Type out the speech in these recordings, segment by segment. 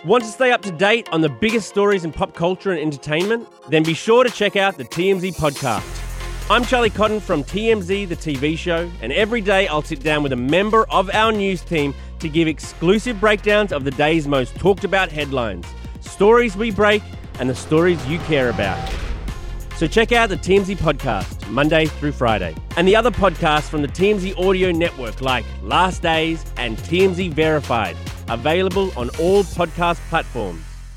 Want to stay up to date on the biggest stories in pop culture and entertainment? Then be sure to check out the TMZ podcast. I'm Charlie Cotton from TMZ, the TV show, and every day I'll sit down with a member of our news team to give exclusive breakdowns of the day's most talked about headlines, stories we break, and the stories you care about. So check out the TMZ podcast, Monday through Friday, and the other podcasts from the TMZ audio network like Last Days and TMZ Verified, available on all podcast platforms.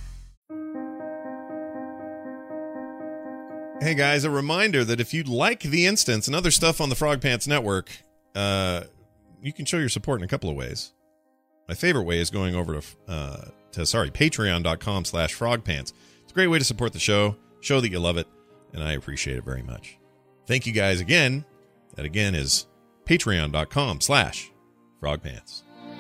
Hey guys, a reminder that if you like The Instance and other stuff on the Frog Pants Network, you can show your support in a couple of ways. My favorite way is going over to patreon.com/frogpants. It's a great way to support the show that you love it, and I appreciate it very much. Thank you guys again. That again is patreon.com/frogpants.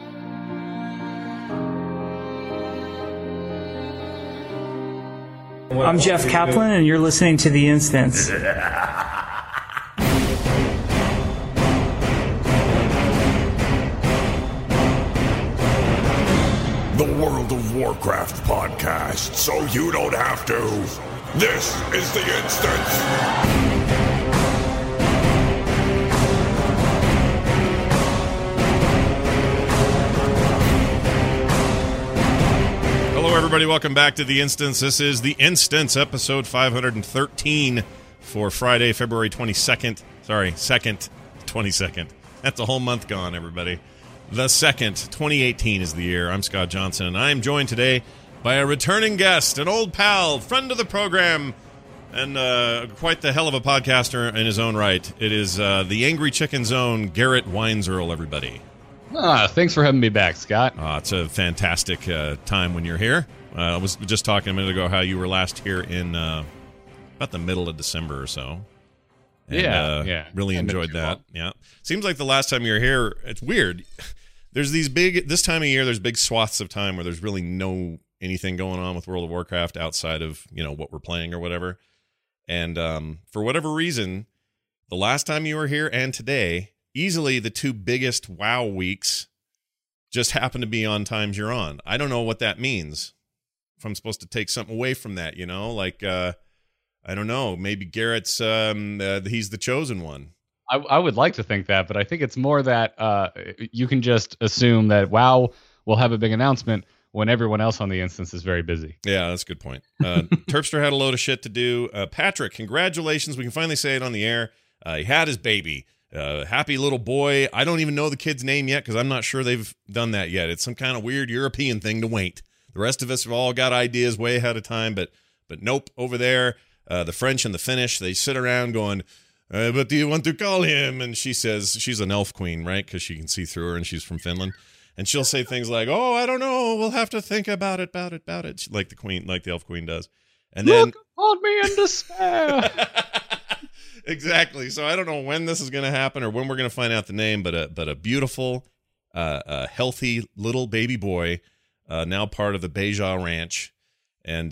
I'm Jeff Kaplan, and you're listening to The Instance. The World of Warcraft podcast, so you don't have to. This is The Instance. Hello, everybody. Welcome back to The Instance. This is The Instance, episode 513 for Friday, February 22nd. Sorry, 22nd. That's a whole month gone, everybody. The 2nd, 2018 is the year. I'm Scott Johnson, and I am joined today by a returning guest, an old pal, friend of the program, and quite the hell of a podcaster in his own right. It is the Angry Chicken's own Garrett Weinzierl, everybody. Thanks for having me back, Scott. It's a fantastic time when you're here. I was just talking a minute ago how you were last here in about the middle of December or so. And, yeah. Really enjoyed that. Yeah. Seems like the last time you were here, it's weird. There's this time of year, there's big swaths of time where there's really no anything going on with World of Warcraft outside of, what we're playing or whatever. And for whatever reason, the last time you were here and today, easily the two biggest WoW weeks just happen to be on times you're on. I don't know what that means. If I'm supposed to take something away from that, I don't know. Maybe Garrett's he's the chosen one. I would like to think that, but I think it's more that you can just assume that WoW will have a big announcement when everyone else on the instance is very busy. Yeah, that's a good point. Terpster had a load of shit to do. Patrick, congratulations. We can finally say it on the air. He had his baby. Happy little boy. I don't even know the kid's name yet because I'm not sure they've done that yet. It's some kind of weird European thing to wait. The rest of us have all got ideas way ahead of time, but nope, over there, the French and the Finnish, they sit around going, but do you want to call him? And she says, she's an elf queen, right? Because she can see through her and she's from Finland. And she'll say things like, oh, I don't know. We'll have to think about it. Like the elf queen does. And then look on me in despair. Exactly. So I don't know when this is going to happen or when we're going to find out the name, but a beautiful, healthy little baby boy, now part of the Beja Ranch. And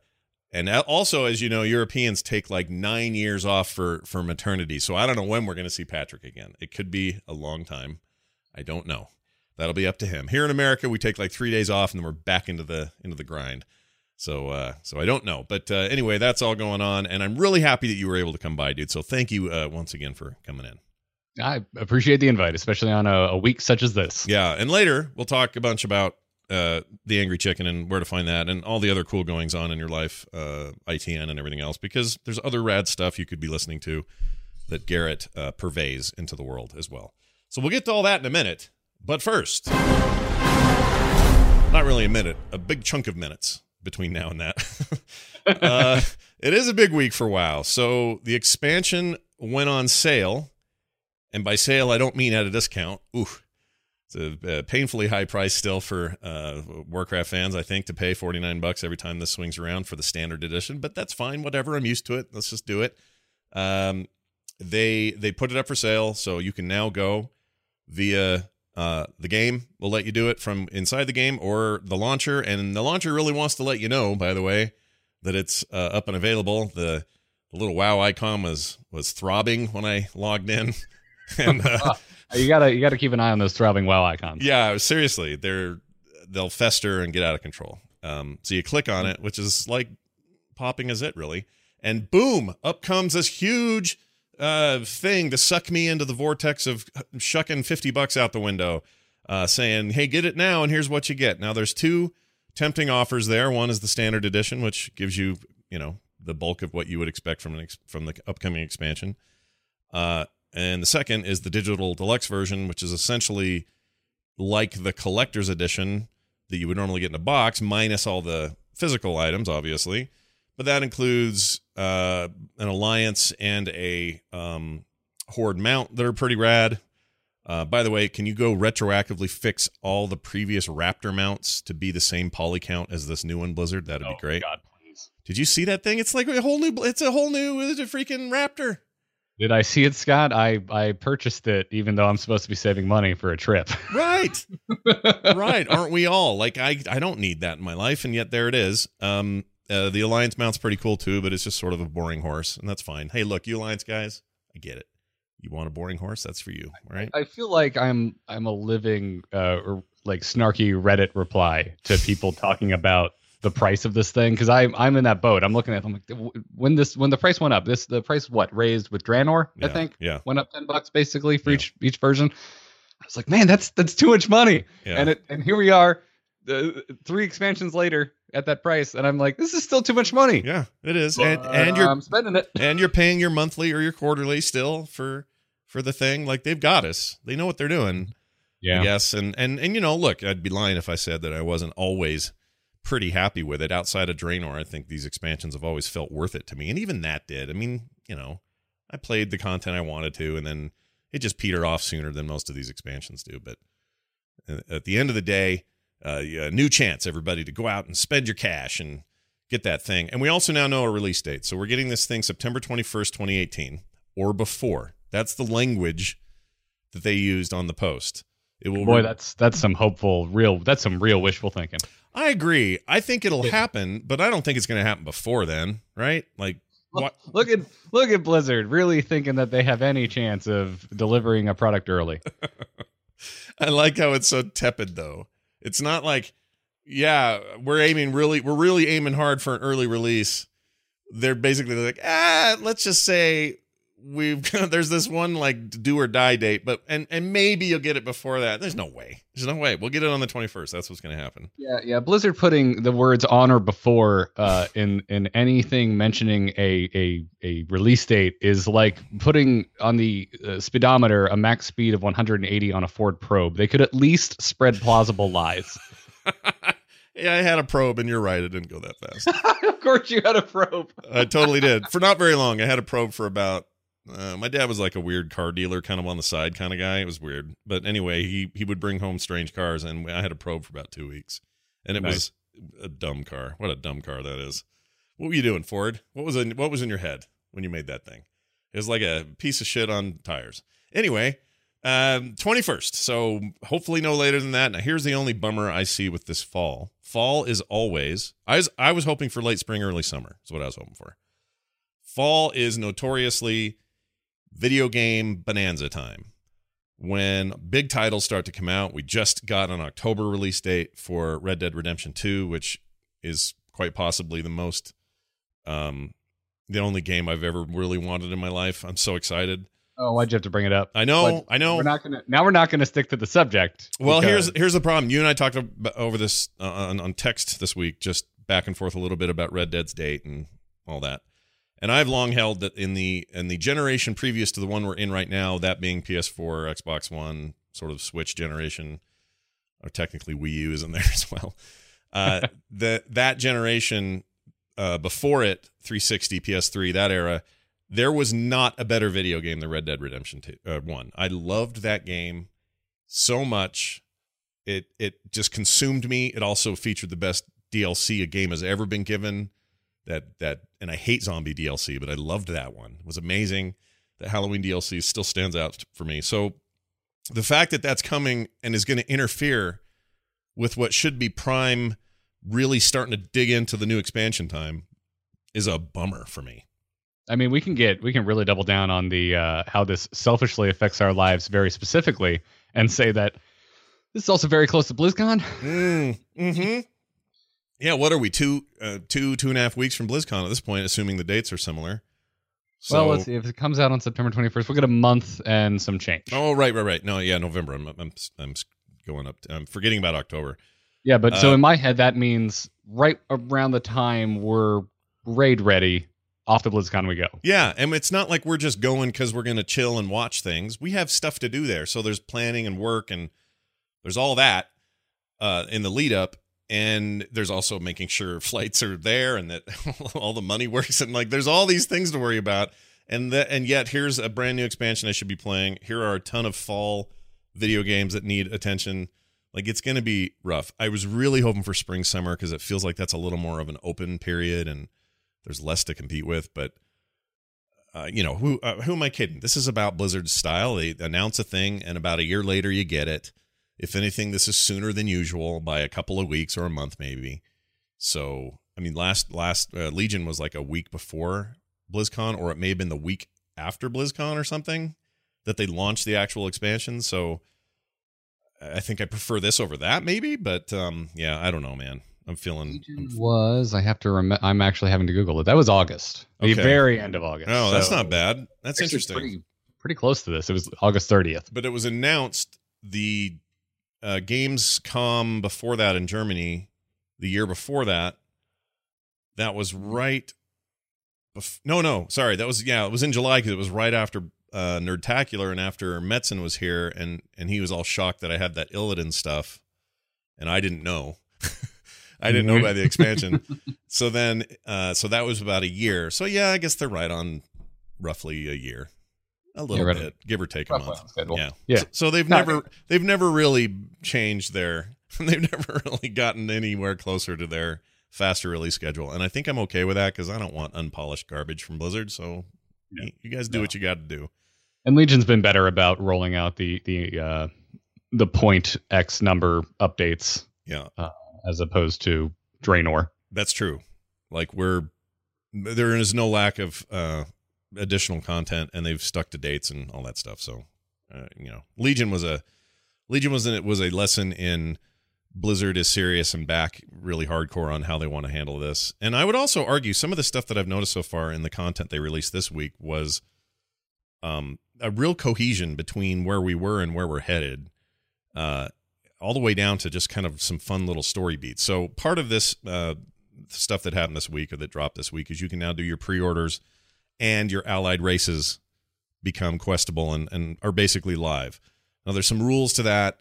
also, as you know, Europeans take like 9 years off for maternity. So I don't know when we're going to see Patrick again. It could be a long time. I don't know. That'll be up to him. Here in America, we take like 3 days off and then we're back into the grind. So I don't know. But anyway, that's all going on. And I'm really happy that you were able to come by, dude. So thank you once again for coming in. I appreciate the invite, especially on a week such as this. Yeah. And later, we'll talk a bunch about the Angry Chicken and where to find that and all the other cool goings on in your life, ITN and everything else, because there's other rad stuff you could be listening to that Garrett purveys into the world as well. So we'll get to all that in a minute. But first, not really a minute, a big chunk of minutes between now and that. It is a big week for WoW. So the expansion went on sale, and by sale, I don't mean at a discount. Ooh, it's a painfully high price still for Warcraft fans, I think, to pay $49 every time this swings around for the standard edition. But that's fine, whatever. I'm used to it. Let's just do it. They put it up for sale, so you can now go via the game. Will let you do it from inside the game or the launcher, and the launcher really wants to let you know, by the way, that it's up and available. The little WoW icon was throbbing when I logged in, and you gotta keep an eye on those throbbing WoW icons. Yeah, seriously, they'll fester and get out of control. So you click on it, which is like popping a zit, really. And boom, up comes this huge thing to suck me into the vortex of shucking $50 out the window, saying, hey, get it now, and here's what you get. Now, there's two tempting offers there. One is the standard edition, which gives you, the bulk of what you would expect from the upcoming expansion. And the second is the digital deluxe version, which is essentially like the collector's edition that you would normally get in a box, minus all the physical items, obviously. But that includes an Alliance and a Horde mount that are pretty rad. By the way, can you go retroactively fix all the previous Raptor mounts to be the same poly count as this new one, Blizzard? That'd be great. God, please. Did you see that thing? It's like it's a whole new freaking Raptor. Did I see it, Scott? I purchased it, even though I'm supposed to be saving money for a trip. Right. Right. Aren't we all? Like, I don't need that in my life, and yet there it is. The Alliance mount's pretty cool too, but it's just sort of a boring horse, and that's fine. Hey, look, you Alliance guys, I get it. You want a boring horse? That's for you, right? I feel like I'm a living like snarky Reddit reply to people talking about the price of this thing, because I'm in that boat. I'm looking at it, I'm like, when the price went up, the price raised with Draenor, Yeah, I think, yeah. went up $10 basically for each version. I was like, man, that's too much money. Yeah. And here we are, 3 expansions later at that price, and I'm like, this is still too much money. Yeah, it is, and you're I'm spending it, and you're paying your monthly or your quarterly still for the thing. Like, they've got us. They know what they're doing. Yeah. Yes, and look, I'd be lying if I said that I wasn't always pretty happy with it. Outside of Draenor, I think these expansions have always felt worth it to me, and even that did. I mean, I played the content I wanted to, and then it just petered off sooner than most of these expansions do. But at the end of the day, a new chance, everybody, to go out and spend your cash and get that thing. And we also now know a release date, so we're getting this thing September 21st, 2018, or before. That's the language that they used on the post. It will. Boy, that's some hopeful, that's some real wishful thinking. I agree. I think it'll happen, but I don't think it's going to happen before then, right? Like, what? Look at Blizzard really thinking that they have any chance of delivering a product early. I like how it's so tepid, though. It's not like, yeah, we're really aiming hard for an early release. They're basically like, let's just say there's this one like do or die date, but and maybe you'll get it before that. There's no way. We'll get it on the 21st. That's what's going to happen. Yeah. Blizzard putting the words on or before in anything mentioning a release date is like putting on the speedometer a max speed of 180 on a Ford Probe. They could at least spread plausible lies. Yeah, I had a probe, and you're right. It didn't go that fast. Of course you had a probe. I totally did. For not very long. I had a probe for about... my dad was like a weird car dealer, kind of on the side kind of guy. It was weird. But anyway, he would bring home strange cars, and I had a probe for about 2 weeks. And it was a dumb car. What a dumb car that is. What were you doing, Ford? What was in your head when you made that thing? It was like a piece of shit on tires. Anyway... 21st, so hopefully no later than that. Now, here's the only bummer I see with this fall. Fall is always... I was hoping for late spring, early summer. That's what I was hoping for. Fall is notoriously video game bonanza time. When big titles start to come out, we just got an October release date for Red Dead Redemption 2, which is quite possibly the only game I've ever really wanted in my life. I'm so excited. Oh, why'd you have to bring it up? I know. We're not gonna stick to the subject. Well, here's the problem. You and I talked over this on text this week, just back and forth a little bit about Red Dead's date and all that. And I've long held that in the generation previous to the one we're in right now, that being PS4, Xbox One, sort of Switch generation, or technically Wii U is in there as well. That generation before it, 360, PS3, that era. There was not a better video game than Red Dead Redemption 1. I loved that game so much. It just consumed me. It also featured the best DLC a game has ever been given. And I hate zombie DLC, but I loved that one. It was amazing. The Halloween DLC still stands out for me. So the fact that that's coming and is going to interfere with what should be Prime really starting to dig into the new expansion time is a bummer for me. I mean, we can really double down on the how this selfishly affects our lives very specifically, and say that this is also very close to BlizzCon. Mm-hmm. Yeah, what are we, two and a half weeks from BlizzCon at this point, assuming the dates are similar? So, Well, if it comes out on September 21st, we'll get a month and some change. oh, right. No, yeah, November. I'm going up. I'm forgetting about October. Yeah, but so in my head, that means right around the time we're raid ready, off to BlizzCon we go. Yeah, and it's not like we're just going because we're going to chill and watch things. We have stuff to do there. So there's planning and work, and there's all that in the lead up. And there's also making sure flights are there and that all the money works. And like, there's all these things to worry about. And yet here's a brand new expansion I should be playing. Here are a ton of fall video games that need attention. Like, it's going to be rough. I was really hoping for spring, summer, because it feels like that's a little more of an open period and there's less to compete with. But, who am I kidding? This is about Blizzard's style. They announce a thing and about a year later you get it. If anything, this is sooner than usual by a couple of weeks or a month, maybe. So, I mean, last Legion was like a week before BlizzCon, or it may have been the week after BlizzCon or something that they launched the actual expansion. So, I think I prefer this over that, maybe. But yeah, I don't know, man. I'm feeling. I have to remember. I'm actually having to Google it. That was August, the very end of August. Oh, that's not bad. That's interesting. Pretty close to this. It was August 30th. But it was announced the Gamescom before that in Germany, the year before that. That was right. Sorry. That was, it was in July because it was right after Nerdtacular and after Metzen was here, and he was all shocked that I had that Illidan stuff, and I didn't know. I didn't know about the expansion. So then, so that was about a year. So yeah, I guess they're right on roughly a year. A little bit, give or take a month. Yeah. So they've never really changed they've never really gotten anywhere closer to their faster release schedule. And I think I'm okay with that because I don't want unpolished garbage from Blizzard. So you guys do what you got to do. And Legion's been better about rolling out the point X number updates. Yeah. As opposed to Draenor. That's true. Like there is no lack of additional content, and they've stuck to dates and all that stuff. So, Legion was a lesson in Blizzard is serious and back really hardcore on how they want to handle this. And I would also argue some of the stuff that I've noticed so far in the content they released this week was a real cohesion between where we were and where we're headed, all the way down to just kind of some fun little story beats. So part of this stuff that happened this week or that dropped this week is you can now do your pre-orders and your allied races become questable and are basically live. Now, there's some rules to that.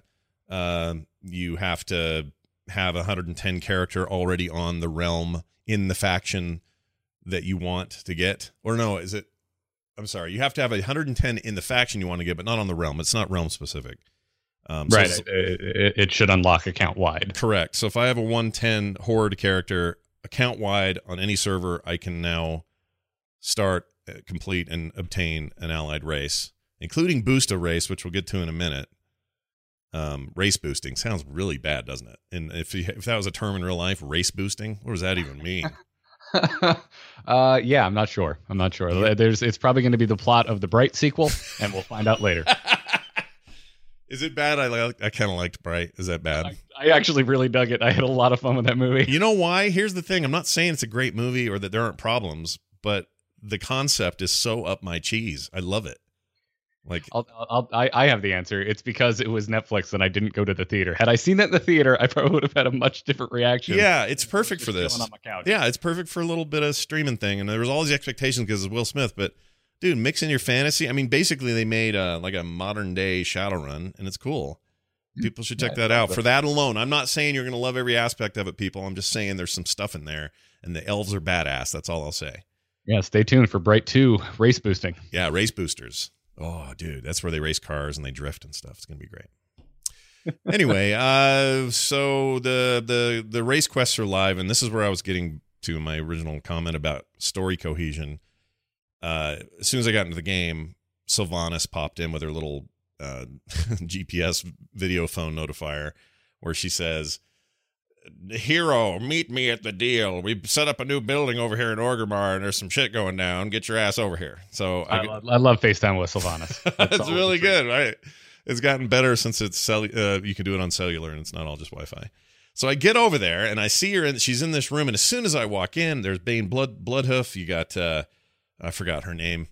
You have to have 110 character already on the realm in the faction that you want to get. Or no, is it? I'm sorry. You have to have 110 in the faction you want to get, but not on the realm. It's not realm specific. Right. So it should unlock account wide. Correct. So if I have a 110 horde character account wide on any server, I can now start, complete, and obtain an allied race, including boost a race, which we'll get to in a minute. Race boosting sounds really bad, doesn't it? And if that was a term in real life, race boosting, what does that even mean? Yeah, I'm not sure. Yeah. It's probably going to be the plot of the Bright sequel, and we'll find out later. Is it bad? I kind of liked Bright. Is that bad? I actually really dug it. I had a lot of fun with that movie. You know why? Here's the thing. I'm not saying it's a great movie or that there aren't problems, but the concept is so up my cheese. I love it. Like, I have the answer. It's because it was Netflix and I didn't go to the theater. Had I seen that in the theater, I probably would have had a much different reaction. Yeah, it's perfect for this. On my couch. Yeah, it's perfect for a little bit of streaming thing. And there was all these expectations because it's Will Smith, but dude, mix in your fantasy. I mean, basically they made like a modern day Shadowrun, and it's cool. People should check that out. For that alone, I'm not saying you're going to love every aspect of it, people. I'm just saying there's some stuff in there, and the elves are badass. That's all I'll say. Yeah, stay tuned for Bright 2 race boosting. Yeah, race boosters. Oh, dude, that's where they race cars and they drift and stuff. It's going to be great. Anyway, so the race quests are live, and this is where I was getting to my original comment about story cohesion. As soon as I got into the game, Sylvanas popped in with her little GPS video phone notifier where she says, "Hero, meet me at the deal. We set up a new building over here in Orgrimmar, and there's some shit going down. Get your ass over here." So I love FaceTime with Sylvanas. It's really good, right? It's gotten better since it's you can do it on cellular, and it's not all just Wi-Fi. So I get over there and I see her, and she's in this room. And as soon as I walk in, there's Bane Bloodhoof. You got I forgot her name,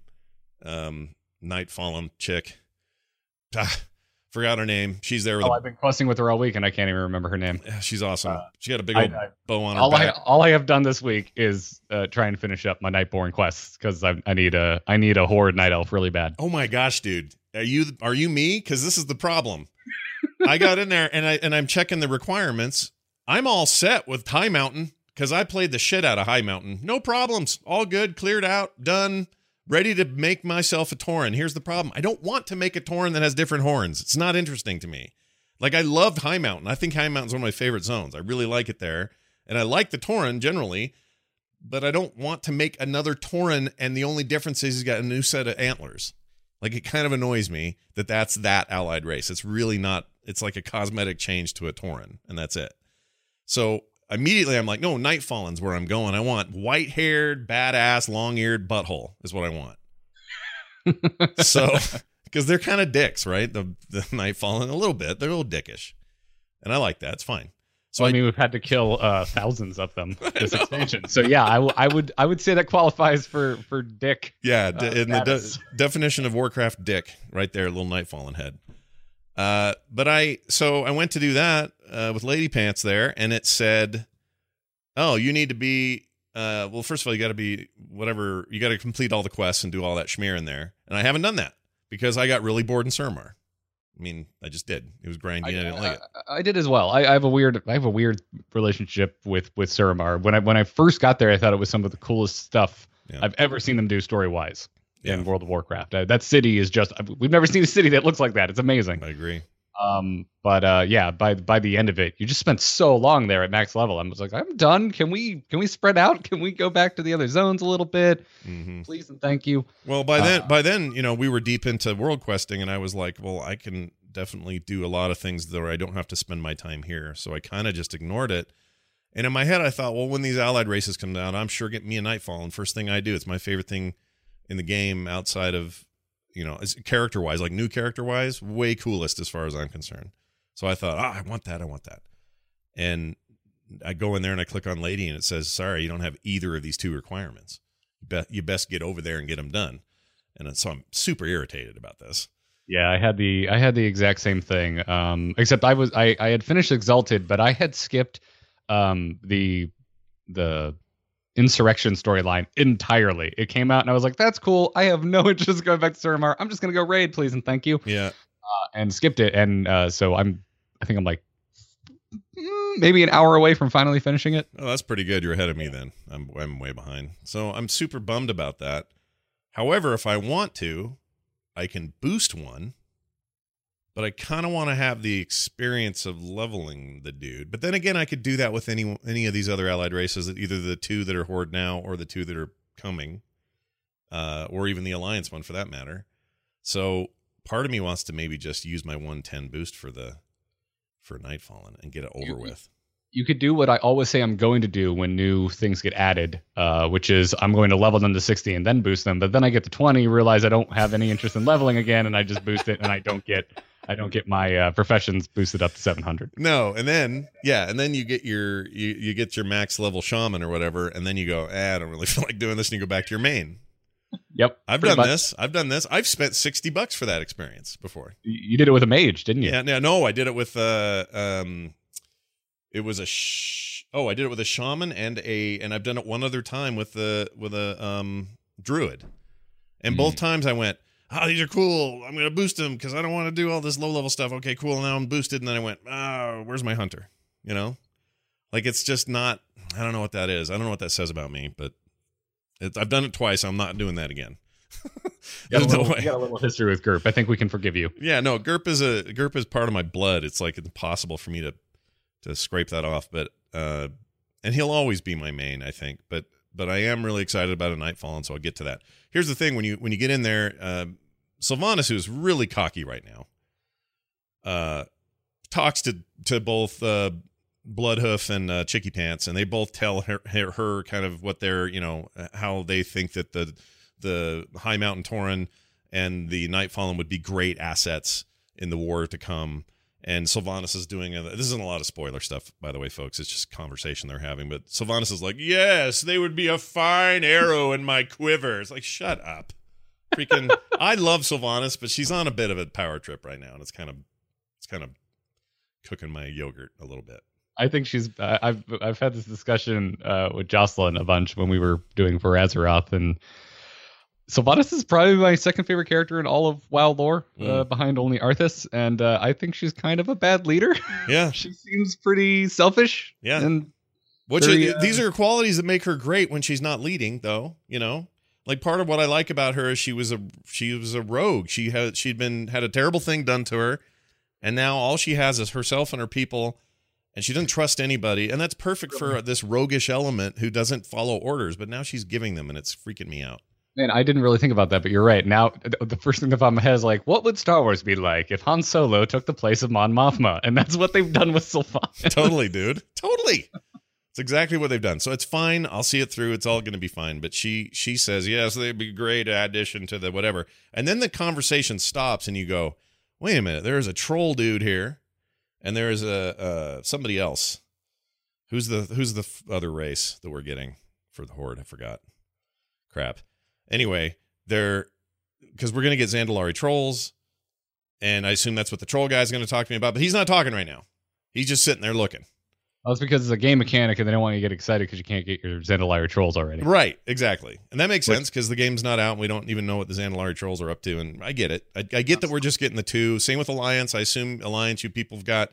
Nightfallen chick. Forgot her name. She's there. I've been questing with her all week, and I can't even remember her name. She's awesome. She got a big old bow on her all back. All I have done this week is try and finish up my Nightborn quests because I need a horde night elf really bad. Oh my gosh, dude, are you me? Because this is the problem. I got in there and I'm checking the requirements. I'm all set with High Mountain because I played the shit out of High Mountain. No problems. All good. Cleared out. Done. Ready to make myself a Tauren. Here's the problem. I don't want to make a Tauren that has different horns. It's not interesting to me. Like, I loved High Mountain. I think High Mountain's one of my favorite zones. I really like it there. And I like the Tauren generally, but I don't want to make another Tauren, and the only difference is he's got a new set of antlers. Like, it kind of annoys me that that's that allied race. It's really not. It's like a cosmetic change to a Tauren, and that's it. So immediately I'm like, no, Nightfallen's where I'm going. I want white-haired, badass, long-eared butthole is what I want. So, because they're kind of dicks, right? The Nightfallen, a little bit. They're a little dickish. And I like that. It's fine. So I mean, we've had to kill thousands of them this expansion. So yeah, I would say that qualifies for dick. Yeah, in the definition of Warcraft, dick, right there, little Nightfallen head. But I went to do that with Lady Pants there, and it said, oh, you need to be, well, first of all, you got to be whatever, you got to complete all the quests and do all that schmear in there. And I haven't done that because I got really bored in Suramar. I mean, I just did. It was grindy. I didn't like it. I did as well. I have a weird relationship with Suramar. When I first got there, I thought it was some of the coolest stuff I've ever seen them do story wise in World of Warcraft. That city is just, we've never seen a city that looks like that. It's amazing. I agree. But yeah, by the end of it, you just spent so long there at max level. I was like, I'm done. Can we spread out? Can we go back to the other zones a little bit? Mm-hmm. Please and thank you. Well, by then, you know, we were deep into world questing, and I was like, well, I can definitely do a lot of things that I don't have to spend my time here. So I kind of just ignored it. And in my head, I thought, well, when these allied races come down, I'm sure get me a Nightfall. And first thing I do, it's my favorite thing in the game outside of, you know, character-wise, like new character-wise, way coolest as far as I'm concerned. So I thought, I want that. And I go in there and I click on Lady, and it says, sorry, you don't have either of these two requirements. You best get over there and get them done. And so I'm super irritated about this. Yeah, I had the exact same thing. Except I had finished Exalted, but I had skipped the Insurrection storyline entirely. It came out and I was like, that's cool. I have no interest in going back to Suramar. I'm just gonna go raid, please and thank you. Yeah. And skipped it. And so I think I'm like maybe an hour away from finally finishing it. Oh, that's pretty good. You're ahead of me then. I'm way behind. So I'm super bummed about that. However, if I want to, I can boost one, but I kind of want to have the experience of leveling the dude. But then again, I could do that with any of these other allied races, either the two that are Horde now or the two that are coming, or even the Alliance one for that matter. So part of me wants to maybe just use my 110 boost for Nightfallen and get it over with. You could do what I always say I'm going to do when new things get added, which is I'm going to level them to 60 and then boost them. But then I get to 20, realize I don't have any interest in leveling again, and I just boost it, and I don't get my professions boosted up to 700. No, and then you get your you get your max level shaman or whatever, and then you go, I don't really feel like doing this, and you go back to your main. Yep, I've done this. I've spent $60 for that experience before. You did it with a mage, didn't you? Yeah, no, I did it with it was I did it with a shaman and I've done it one other time with a druid. And both times I went, these are cool. I'm going to boost them because I don't want to do all this low level stuff. Okay, cool. Now I'm boosted. And then I went, where's my hunter? You know, like, it's just not, I don't know what that is. I don't know what that says about me, but I've done it twice. I'm not doing that again. You got a little history with GURP. I think we can forgive you. Yeah, no, GURP is part of my blood. It's like impossible for me to scrape that off, but and he'll always be my main, I think, but I am really excited about a Nightfall, and so I'll get to that. Here's the thing: when you get in there, Sylvanas, who's really cocky right now, talks to both Bloodhoof and Chicky Pants, and they both tell her kind of what they're, you know, how they think that the High Mountain Tauren and the Nightfallen would be great assets in the war to come. And Sylvanas is doing this isn't a lot of spoiler stuff, by the way, folks. It's just conversation they're having. But Sylvanas is like, yes, they would be a fine arrow in my quiver. It's like, shut up. Freaking, I love Sylvanas, but she's on a bit of a power trip right now, and it's kind of cooking my yogurt a little bit. I think she's. I've had this discussion with Jocelyn a bunch when we were doing for Azeroth, and Sylvanas is probably my second favorite character in all of WoW lore, behind only Arthas, and I think she's kind of a bad leader. Yeah, she seems pretty selfish. Yeah, and these are qualities that make her great when she's not leading, though. You know, like part of what I like about her is she was a rogue. She'd had a terrible thing done to her, and now all she has is herself and her people, and she doesn't trust anybody, and that's perfect for this roguish element who doesn't follow orders. But now she's giving them, and it's freaking me out. Man, I didn't really think about that, but you're right. Now, the first thing that popped in my head is like, what would Star Wars be like if Han Solo took the place of Mon Mothma? And that's what they've done with Sylvanas. Totally, dude. Totally. It's exactly what they've done. So it's fine. I'll see it through. It's all going to be fine. But she says, yes, they'd be a great addition to the whatever. And then the conversation stops and you go, wait a minute. There's a troll dude here. And there's a somebody else. Who's the other race that we're getting for the Horde? I forgot. Crap. Anyway, because we're going to get Zandalari trolls, and I assume that's what the troll guy's going to talk to me about, but he's not talking right now. He's just sitting there looking. Well, it's because it's a game mechanic, and they don't want you to get excited because you can't get your Zandalari trolls already. Right, exactly. And that makes sense because the game's not out, and we don't even know what the Zandalari trolls are up to, and I get it. I get that we're just getting the two. Same with Alliance. I assume Alliance, you people have got...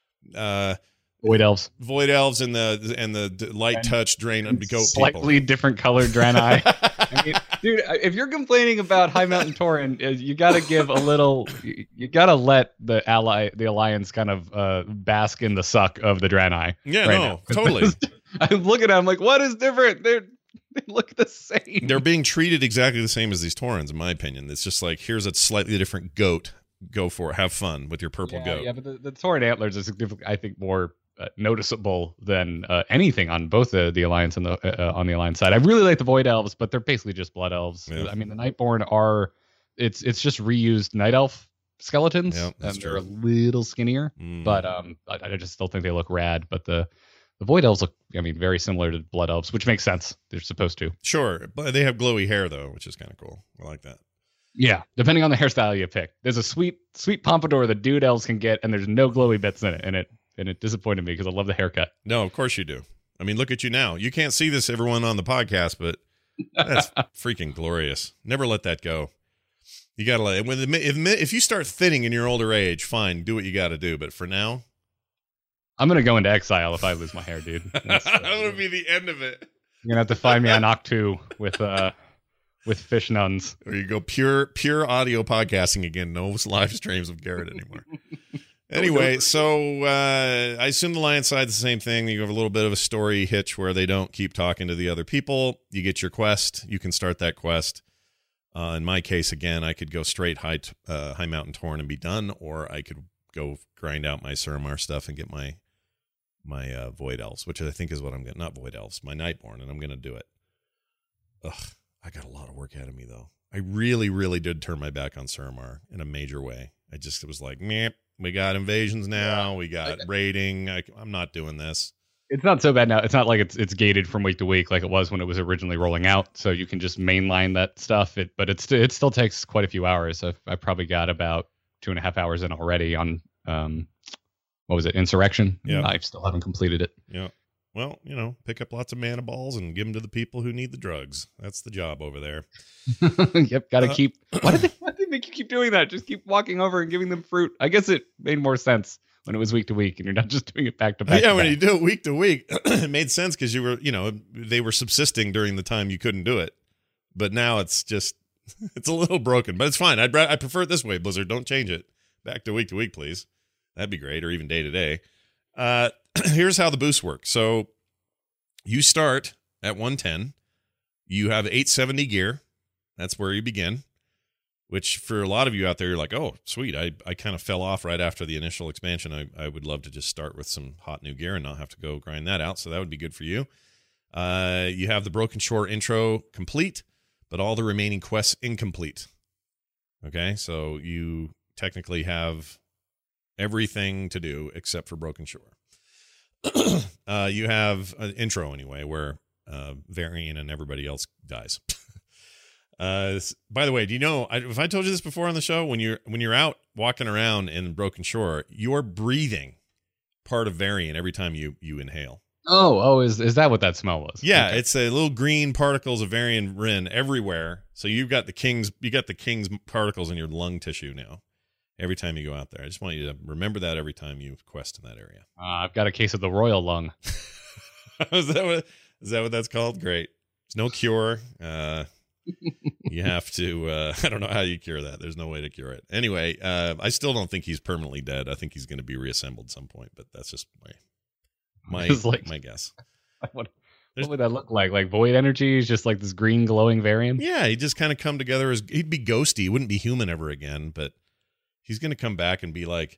Void elves and the light touch drain goat people. Slightly different colored Draenei. I mean, dude, if you're complaining about High Mountain Tauren, you got to give a little. You got to let the Alliance kind of bask in the suck of the Draenei. Yeah, right no, totally. I'm looking at them like, what is different? They look the same. They're being treated exactly the same as these Taurens, in my opinion. It's just like, here's a slightly different goat. Go for it. Have fun with your purple goat. Yeah, but the Tauren antlers are significant, I think, more noticeable than anything on both the Alliance and the on the Alliance side. I really like the Void Elves, but they're basically just Blood Elves. Yeah. I mean, the Nightborn are it's just reused Night Elf skeletons, and they're a little skinnier. But I just still think they look rad. But the Void Elves look, I mean, very similar to Blood Elves, which makes sense. They're supposed to. Sure, but they have glowy hair though, which is kind of cool. I like that. Yeah, depending on the hairstyle you pick. There's a sweet pompadour the dude elves can get, and there's no glowy bits in it, and it disappointed me because I love the haircut. No, of course you do. I mean, look at you now. You can't see this, everyone on the podcast, but that's freaking glorious. Never let that go. You gotta let if you start thinning in your older age, fine, do what you got to do. But for now, I'm gonna go into exile if I lose my hair, dude. That would be the end of it. You're gonna have to find me on Octu with fish nuns. Or you go pure audio podcasting again. No live streams of Garrett anymore. Anyway, so I assume the Lion side's the same thing. You have a little bit of a story hitch where they don't keep talking to the other people. You get your quest. You can start that quest. In my case, again, I could go straight High Mountain Tauren and be done, or I could go grind out my Suramar stuff and get my Void Elves, which I think is what I'm going to... Not Void Elves, my Nightborn, and I'm going to do it. Ugh. I got a lot of work ahead of me, though. I really, really did turn my back on Suramar in a major way. It was like, meh, we got invasions now. We got raiding. I'm not doing this. It's not so bad now. It's not like it's gated from week to week like it was when it was originally rolling out. So you can just mainline that stuff. But it still takes quite a few hours. I probably got about 2.5 hours in already on, what was it, Insurrection? Yeah. I still haven't completed it. Yeah. Well, pick up lots of mana balls and give them to the people who need the drugs. That's the job over there. Yep, got to keep... Why did they make you keep doing that? Just keep walking over and giving them fruit. I guess it made more sense when it was week to week and you're not just doing it back to back. Yeah, when you do it week to week, it made sense because you were, they were subsisting during the time you couldn't do it. But now it's just, it's a little broken. But it's fine. I prefer it this way, Blizzard. Don't change it. Back to week, please. That'd be great, or even day to day. Here's how the boosts work. So you start at 110. You have 870 gear. That's where you begin, which for a lot of you out there, you're like, oh, sweet. I kind of fell off right after the initial expansion. I would love to just start with some hot new gear and not have to go grind that out. So that would be good for you. You have the Broken Shore intro complete, but all the remaining quests incomplete. Okay, so you technically have everything to do except for Broken Shore. You have an intro anyway where Varian and everybody else dies. By the way, do you know if I told you this before on the show, when you're out walking around in Broken Shore, you're breathing part of Varian every time you inhale. Is that what that smell was? Yeah, Okay. it's a little green particles of Varian Wrynn everywhere. So you got the king's particles in your lung tissue now. Every time you go out there, I just want you to remember that every time you quest in that area. I've got a case of the royal lung. Is that what that's called? Great. There's no cure. You have to. I don't know how you cure that. There's no way to cure it. Anyway, I still don't think he's permanently dead. I think he's going to be reassembled at some point. But that's just my guess. What would that look like? Like void energy is just like this green glowing Varian? Yeah, he'd just kind of come together as he'd be ghosty. He wouldn't be human ever again, but he's going to come back and be like,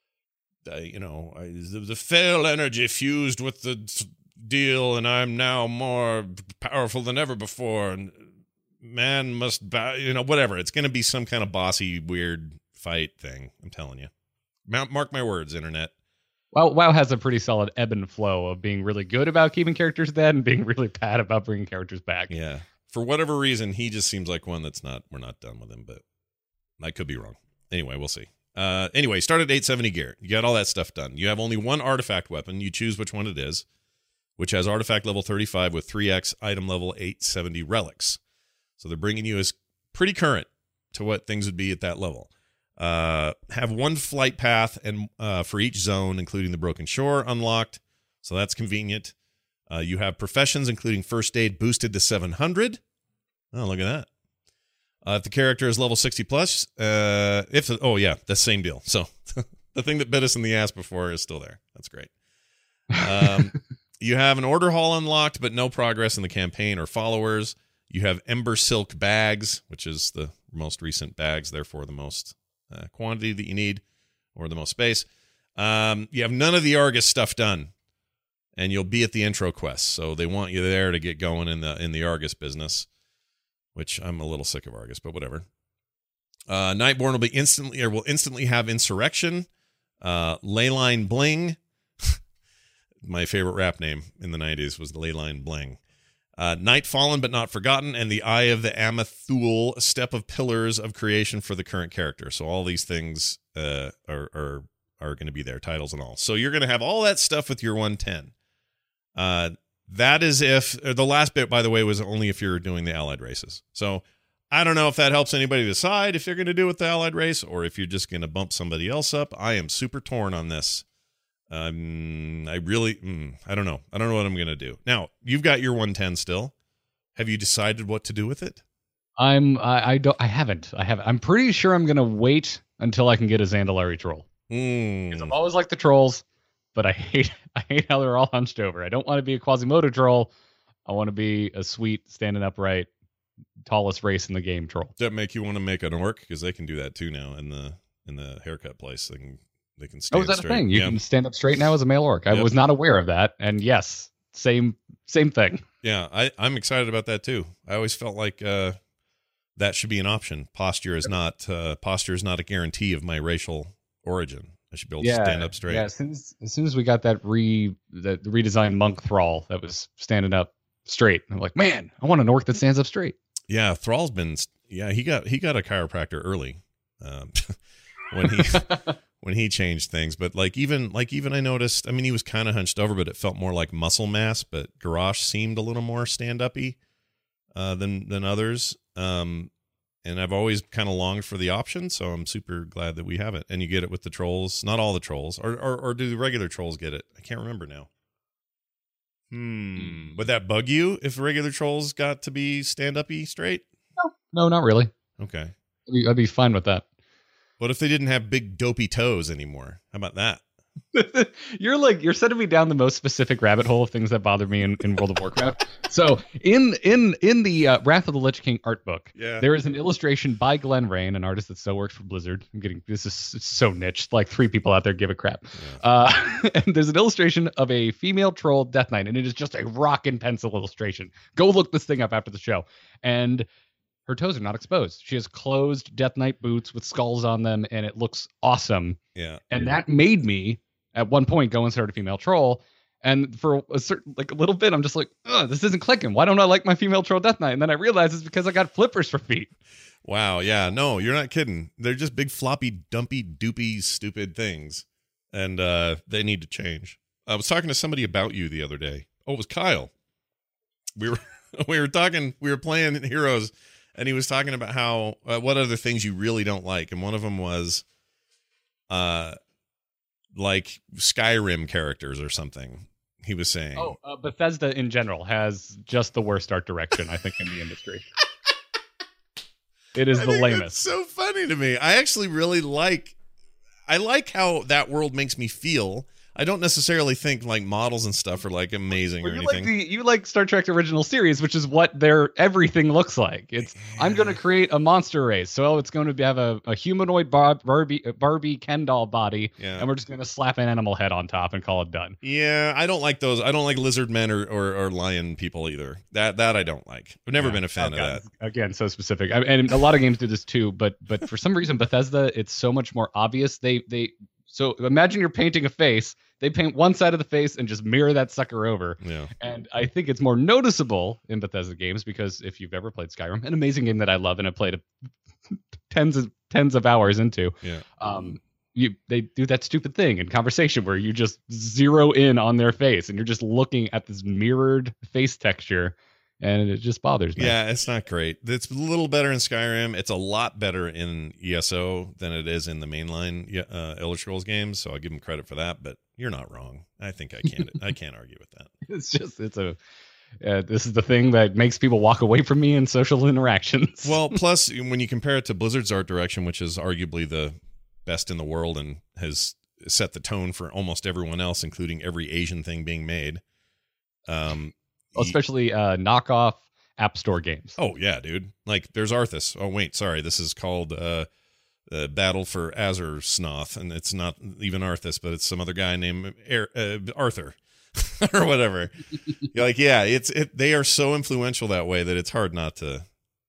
the fail energy fused with the deal, and I'm now more powerful than ever before, and man must bow, whatever. It's going to be some kind of bossy, weird fight thing. I'm telling you. Mark my words, internet. WoW has a pretty solid ebb and flow of being really good about keeping characters dead and being really bad about bringing characters back. Yeah. For whatever reason, he just seems like one we're not done with him, but I could be wrong. Anyway, we'll see. Anyway, start at 870 gear. You got all that stuff done. You have only one artifact weapon. You choose which one it is, which has artifact level 35 with 3x item level 870 relics. So they're bringing you as pretty current to what things would be at that level. Have one flight path and for each zone, including the Broken Shore, unlocked. So that's convenient. You have professions, including first aid, boosted to 700. Oh, look at that. If the character is level 60 plus, the same deal. So the thing that bit us in the ass before is still there. That's great. You have an order hall unlocked, but no progress in the campaign or followers. You have Ember Silk bags, which is the most recent bags, therefore the most quantity that you need, or the most space. You have none of the Argus stuff done, and you'll be at the intro quest. So they want you there to get going in the Argus business, which I'm a little sick of Argus, but whatever. Nightborn will instantly have Insurrection, Leyline Bling. My favorite rap name in the 90s was Leyline Bling. Night Fallen but Not Forgotten, and the Eye of the Amathul, a step of pillars of creation for the current character. So all these things are going to be there, titles and all. So you're going to have all that stuff with your 110. That is if the last bit, by the way, was only if you're doing the allied races. So I don't know if that helps anybody decide if you're going to do it with the allied race or if you're just going to bump somebody else up. I am super torn on this. I don't know. I don't know what I'm going to do. Now, you've got your 110 still. Have you decided what to do with it? I haven't. I'm pretty sure I'm going to wait until I can get a Zandalari troll. Because I've always liked the trolls, but I hate how they're all hunched over. I don't want to be a Quasimodo troll. I want to be a sweet, standing upright, tallest race in the game troll. Does that make you want to make an orc? Because they can do that too now in the haircut place. They can stand is that straight. a thing? You can stand up straight now as a male orc. I was not aware of that. And yes, same thing. Yeah, I'm excited about that too. I always felt like that should be an option. Posture is not a guarantee of my racial origin. I should be able to stand up straight. Yeah, as soon as we got the redesigned monk thrall that was standing up straight, I'm like, man, I want an orc that stands up straight. Yeah, Thrall's been. Yeah, he got a chiropractor early when he changed things. But like even I noticed. I mean, he was kind of hunched over, but it felt more like muscle mass. But Garrosh seemed a little more stand-uppy than others. And I've always kind of longed for the option, so I'm super glad that we have it. And you get it with the trolls. Not all the trolls, or do the regular trolls get it? I can't remember now. Would that bug you if regular trolls got to be stand-uppy straight? No, not really. Okay. I'd be fine with that. What if they didn't have big dopey toes anymore? How about that? You're sending me down the most specific rabbit hole of things that bother me in World of Warcraft. So in the Wrath of the Lich King art book, there is an illustration by Glenn Rain, an artist that still works for Blizzard. This is so niche. Like 3 people out there give a crap. Yeah. And there's an illustration of a female troll Death Knight, and it is just a rock and pencil illustration. Go look this thing up after the show. And her toes are not exposed. She has closed Death Knight boots with skulls on them, and it looks awesome. Yeah. And that made me, at one point, go and start a female troll. And for a certain, like a little bit, I'm just like, this isn't clicking. Why don't I like my female troll Death Knight? And then I realized it's because I got flippers for feet. Wow. Yeah. No, you're not kidding. They're just big, floppy, dumpy, doopy, stupid things. And they need to change. I was talking to somebody about you the other day. Oh, it was Kyle. We were talking, we were playing Heroes, and he was talking about how, what other things you really don't like. And one of them was, like Skyrim characters or something. He was saying, Bethesda in general has just the worst art direction, I think, in the industry. It is the lamest. It's so funny to me. I actually really like how that world makes me feel. I don't necessarily think like models and stuff are like amazing or anything. You like Star Trek original series, which is what their everything looks like. It's I'm going to create a monster race, so it's going to have a humanoid Barbie Ken doll body, and we're just going to slap an animal head on top and call it done. Yeah, I don't like those. I don't like lizard men or lion people either. That I don't like. I've never been a fan of that. Again, so specific. And a lot of games do this too, but for some reason Bethesda, it's so much more obvious. So imagine you're painting a face. They paint one side of the face and just mirror that sucker over. Yeah. And I think it's more noticeable in Bethesda games because if you've ever played Skyrim, an amazing game that I love and I played tens of hours into. Yeah. They do that stupid thing in conversation where you just zero in on their face and you're just looking at this mirrored face texture. And it just bothers me. Yeah, it's not great. It's a little better in Skyrim. It's a lot better in ESO than it is in the mainline Elder Scrolls games. So I'll give them credit for that. But you're not wrong. I think I can't argue with that. This is the thing that makes people walk away from me in social interactions. Well, plus when you compare it to Blizzard's art direction, which is arguably the best in the world and has set the tone for almost everyone else, including every Asian thing being made. Especially knockoff App Store games. Oh, yeah, dude. Like, there's Arthas. Oh, wait, sorry. This is called Battle for Azersnoth, and it's not even Arthas, but it's some other guy named Arthur or whatever. You're like, yeah, they are so influential that way that it's hard not to,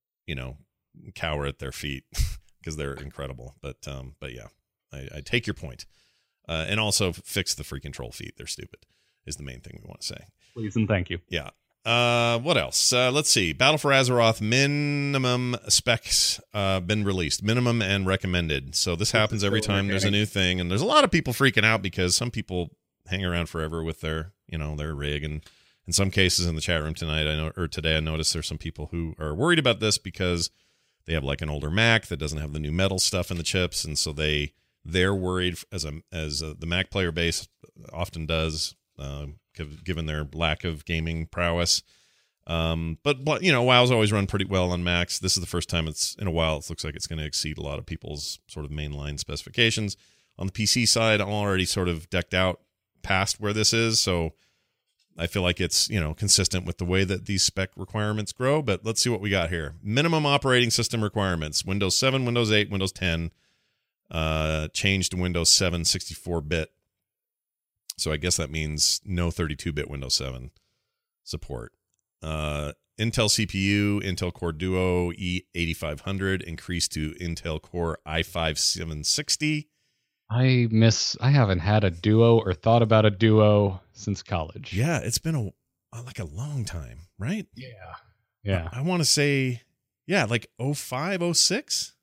cower at their feet because they're incredible. But yeah, I take your point. And also fix the freaking troll feet. They're stupid is the main thing we want to say. Please and thank you. Yeah. What else? Let's see. Battle for Azeroth minimum specs been released. Minimum and recommended. So this happens every time there's a new thing, and there's a lot of people freaking out because some people hang around forever with their rig, and in some cases in the chat room tonight, today I noticed there's some people who are worried about this because they have like an older Mac that doesn't have the new metal stuff in the chips, and so they're worried as the Mac player base often does. Given their lack of gaming prowess. But WoW's always run pretty well on Macs. This is the first time in a while it looks like it's going to exceed a lot of people's sort of mainline specifications. On the PC side, I'm already sort of decked out past where this is, so I feel like it's, consistent with the way that these spec requirements grow, but let's see what we got here. Minimum operating system requirements: Windows 7, Windows 8, Windows 10, changed to Windows 7 64-bit. So I guess that means no 32-bit Windows 7 support. Intel CPU, Intel Core Duo E8500 increased to Intel Core i5 760. I haven't had a Duo or thought about a Duo since college. Yeah, it's been a long time, right? Yeah. I want to say, like 05, 06,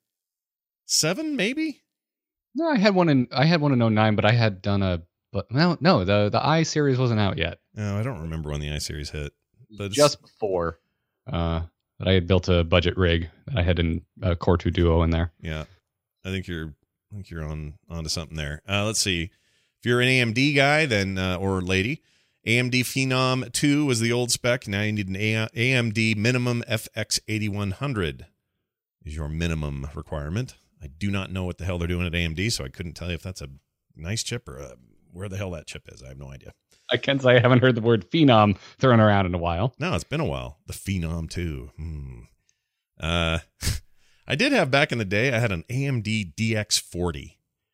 7 maybe. No, I had one in 09, but I had done But no, the I series wasn't out yet. No, I don't remember when the I series hit. But just before that, I had built a budget rig. I had a Core 2 Duo in there. Yeah, I think you're onto something there. Let's see. If you're an AMD guy, then or lady, AMD Phenom 2 was the old spec. Now you need an AMD minimum FX 8100 is your minimum requirement. I do not know what the hell they're doing at AMD, so I couldn't tell you if that's a nice chip or where the hell that chip is. I have no idea. I can say I haven't heard the word Phenom thrown around in a while. No, it's been a while. The Phenom 2. I did have back in the day, I had an AMD DX40.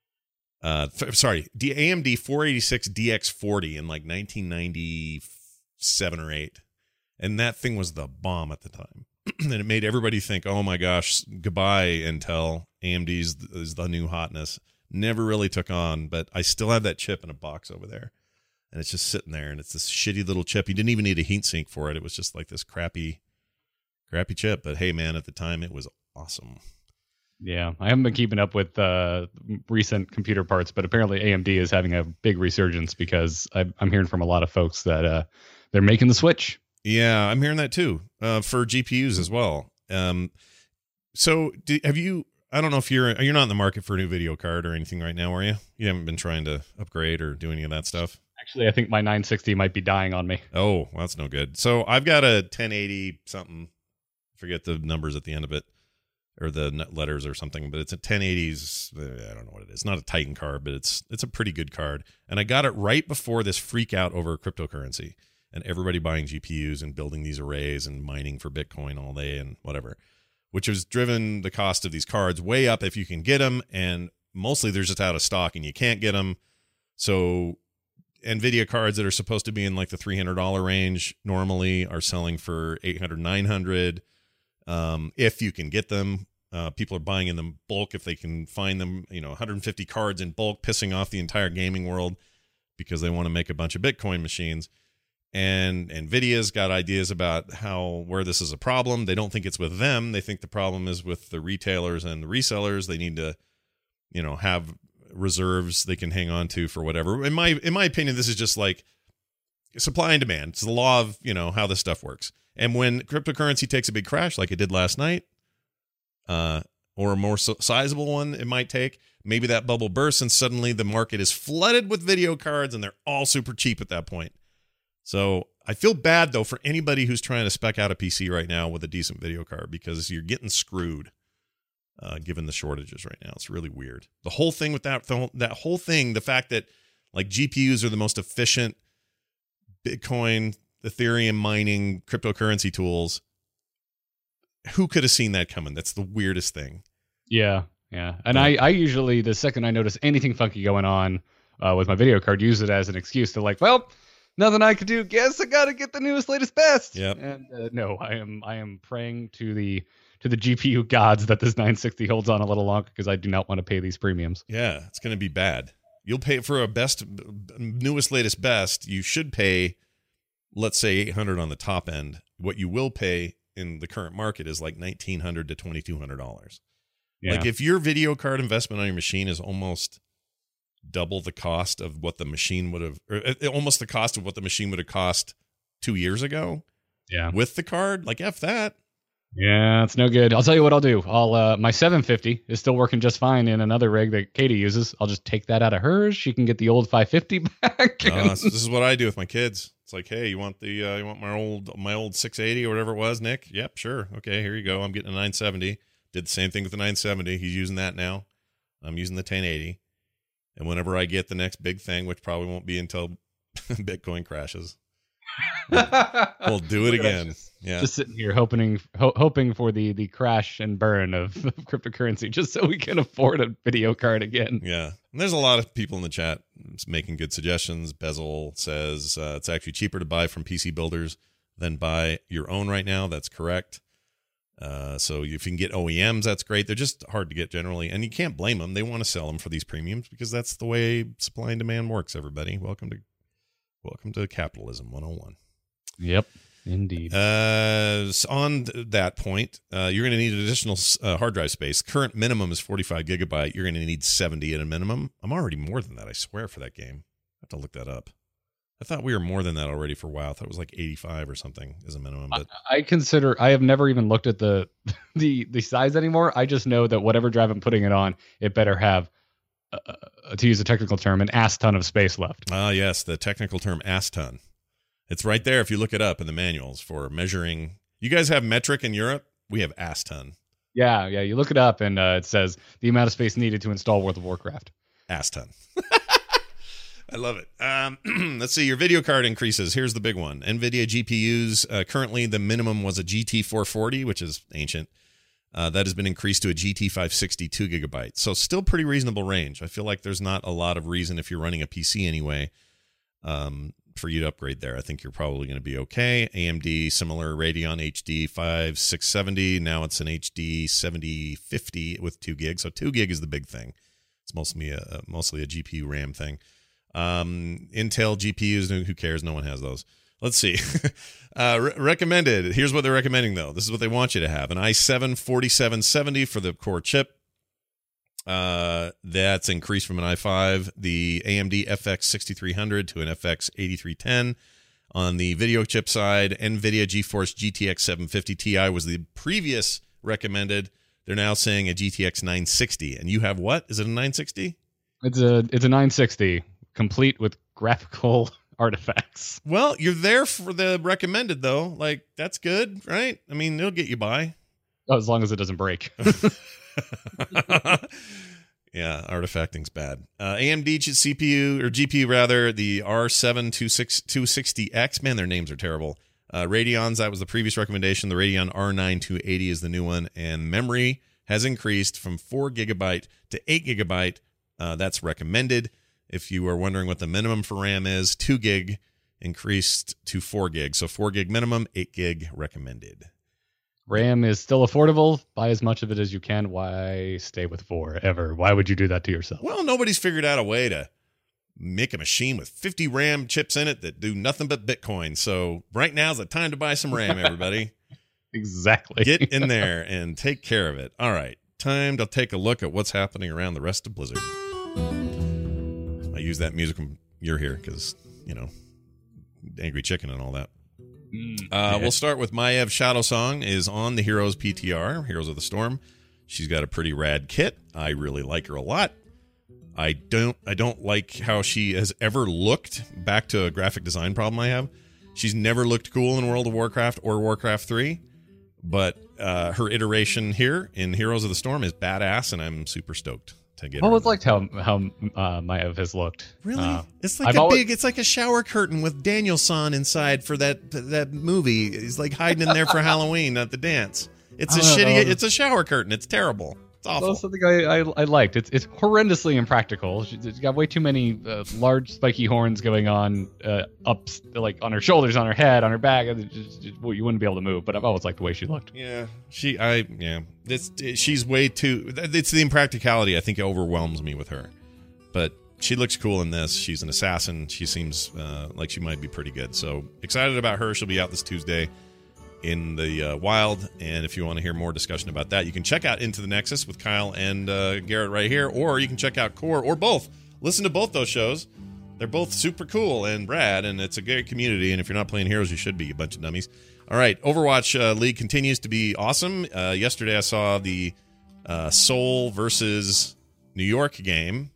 AMD 486 DX40 in like 1997 or 8. And that thing was the bomb at the time. and it made everybody think, oh my gosh, goodbye Intel, AMD is the new hotness. Never really took on, but I still have that chip in a box over there, and it's just sitting there, and it's this shitty little chip. You didn't even need a heatsink for it. It was just like this crappy chip, but hey man, at the time it was awesome. Yeah, I haven't been keeping up with recent computer parts, but apparently AMD is having a big resurgence because I'm hearing from a lot of folks that they're making the switch. Yeah, I'm hearing that too, for GPUs as well. So have you, I don't know if you're not in the market for a new video card or anything right now, are you? You haven't been trying to upgrade or do any of that stuff? Actually, I think my 960 might be dying on me. Oh, well, that's no good. So I've got a 1080 something, forget the numbers at the end of it, or the letters or something, but it's a 1080s. I don't know what it is. It's not a Titan card, but it's a pretty good card. And I got it right before this freak out over cryptocurrency and everybody buying GPUs and building these arrays and mining for Bitcoin all day and whatever, which has driven the cost of these cards way up if you can get them. And mostly they're just out of stock and you can't get them. So NVIDIA cards that are supposed to be in like the $300 range normally are selling for $800, $900. If you can get them, people are buying in the bulk if they can find them, 150 cards in bulk, pissing off the entire gaming world because they want to make a bunch of Bitcoin machines. And NVIDIA's got ideas about where this is a problem. They don't think it's with them. They think the problem is with the retailers and the resellers. They need to, have reserves they can hang on to for whatever. In my opinion, this is just like supply and demand. It's the law of, how this stuff works. And when cryptocurrency takes a big crash like it did last night, or a more sizable one it might take, maybe that bubble bursts and suddenly the market is flooded with video cards and they're all super cheap at that point. So I feel bad, though, for anybody who's trying to spec out a PC right now with a decent video card because you're getting screwed given the shortages right now. It's really weird. The whole thing with that whole thing, the fact that like GPUs are the most efficient Bitcoin, Ethereum mining cryptocurrency tools. Who could have seen that coming? That's the weirdest thing. Yeah. And I usually, the second I notice anything funky going on with my video card, use it as an excuse to like, well, nothing I could do. Guess I got to get the newest, latest, best. Yep. And no, I am praying to the GPU gods that this 960 holds on a little longer because I do not want to pay these premiums. Yeah, it's going to be bad. You'll pay for a newest, latest, best. You should pay, let's say, $800 on the top end. What you will pay in the current market is like $1,900 to $2,200. Yeah. Like if your video card investment on your machine is almost double the cost of what the machine would have, or almost the cost of what the machine would have cost 2 years ago. Yeah. With the card, like F that. Yeah, it's no good. I'll tell you what I'll do. My 750 is still working just fine in another rig that Katie uses. I'll just take that out of hers. She can get the old 550 back. This is what I do with my kids. It's like, hey, you want my old 680 or whatever it was, Nick? Yep, sure. Okay, here you go. I'm getting a 970. Did the same thing with the 970. He's using that now. I'm using the 1080. And whenever I get the next big thing, which probably won't be until Bitcoin crashes, we'll do it again. Just sitting here hoping for the crash and burn of cryptocurrency just so we can afford a video card again. Yeah. And there's a lot of people in the chat making good suggestions. Bezel says it's actually cheaper to buy from PC builders than buy your own right now. That's correct. So if you can get OEMs, that's great. They're just hard to get generally, and you can't blame them. They want to sell them for these premiums because that's the way supply and demand works. Everybody, welcome to capitalism 101. Yep, indeed. On that point, you're going to need additional hard drive space. Current minimum is 45 gigabyte. You're going to need 70 at a minimum. I'm already more than that, I swear, for that game. I have to look that up. I thought we were more than that already for a while. I thought it was like 85 or something as a minimum. But I have never even looked at the size anymore. I just know that whatever drive I'm putting it on, it better have, to use a technical term, an ass ton of space left. Yes, the technical term ass ton. It's right there if you look it up in the manuals for measuring. You guys have metric in Europe? We have ass ton. Yeah. You look it up and it says the amount of space needed to install World of Warcraft. Ass ton. I love it. Let's see. Your video card increases. Here's the big one. NVIDIA GPUs. Currently, the minimum was a GT 440, which is ancient. That has been increased to a GT 560 2 gigabyte. So still pretty reasonable range. I feel like there's not a lot of reason if you're running a PC anyway for you to upgrade there. I think you're probably going to be okay. AMD, similar Radeon HD 5670. Now it's an HD 7050 with 2 gigs. So 2 gig is the big thing. It's mostly a GPU RAM thing. Intel GPUs, who cares? No one has those. Let's see. Recommended. Here's what they're recommending, though. This is what they want you to have. An i7 4770 for the core chip. That's increased from an i5. The AMD FX 6300 to an FX 8310. On the video chip side, NVIDIA GeForce GTX 750 Ti was the previous recommended. They're now saying a GTX 960. And you have what? Is it a 960? It's a 960, complete with graphical artifacts. Well, you're there for the recommended, though. Like, that's good, right? I mean, it'll get you by. Oh, as long as it doesn't break. Yeah, artifacting's bad. AMD CPU, or GPU rather, the R7 260X. Man, their names are terrible. Radeon's, that was the previous recommendation. The Radeon R9 280 is the new one. And memory has increased from 4 gigabyte to 8 gigabyte. That's recommended. If you are wondering what the minimum for RAM is, 2 gig increased to 4 gig. So 4 gig minimum, 8 gig recommended. RAM is still affordable. Buy as much of it as you can. Why stay with 4 ever? Why would you do that to yourself? Well, nobody's figured out a way to make a machine with 50 RAM chips in it that do nothing but Bitcoin. So right now's the time to buy some RAM, everybody. Exactly. Get in there and take care of it. All right. Time to take a look at what's happening around the rest of Blizzard. I use that music when you're here because, Angry Chicken and all that. We'll start with Maiev Shadowsong is on the Heroes PTR, Heroes of the Storm. She's got a pretty rad kit. I really like her a lot. I don't like how she has ever looked. Back to a graphic design problem I have. She's never looked cool in World of Warcraft or Warcraft 3, but her iteration here in Heroes of the Storm is badass, and I'm super stoked to get. I've always liked how Maiev has looked. Really, it's like it's like a shower curtain with Daniel-san inside for that movie. He's like hiding in there for Halloween at the dance. It's it's a shower curtain. It's terrible. It's awful. That's something I liked. It's horrendously impractical. She's got way too many large spiky horns going on up, like on her shoulders, on her head, on her back. You wouldn't be able to move. But I've always liked the way she looked. Yeah, she's way too. It's the impracticality I think overwhelms me with her. But she looks cool in this. She's an assassin. She seems like she might be pretty good. So excited about her. She'll be out this Tuesday in the wild, and if you want to hear more discussion about that, you can check out Into the Nexus with Kyle and Garrett right here, or you can check out Core, or both. Listen to both those shows. They're both super cool and rad, and it's a great community, and if you're not playing Heroes, you should be, you bunch of dummies. All right, Overwatch League continues to be awesome. Yesterday I saw the Seoul versus New York game.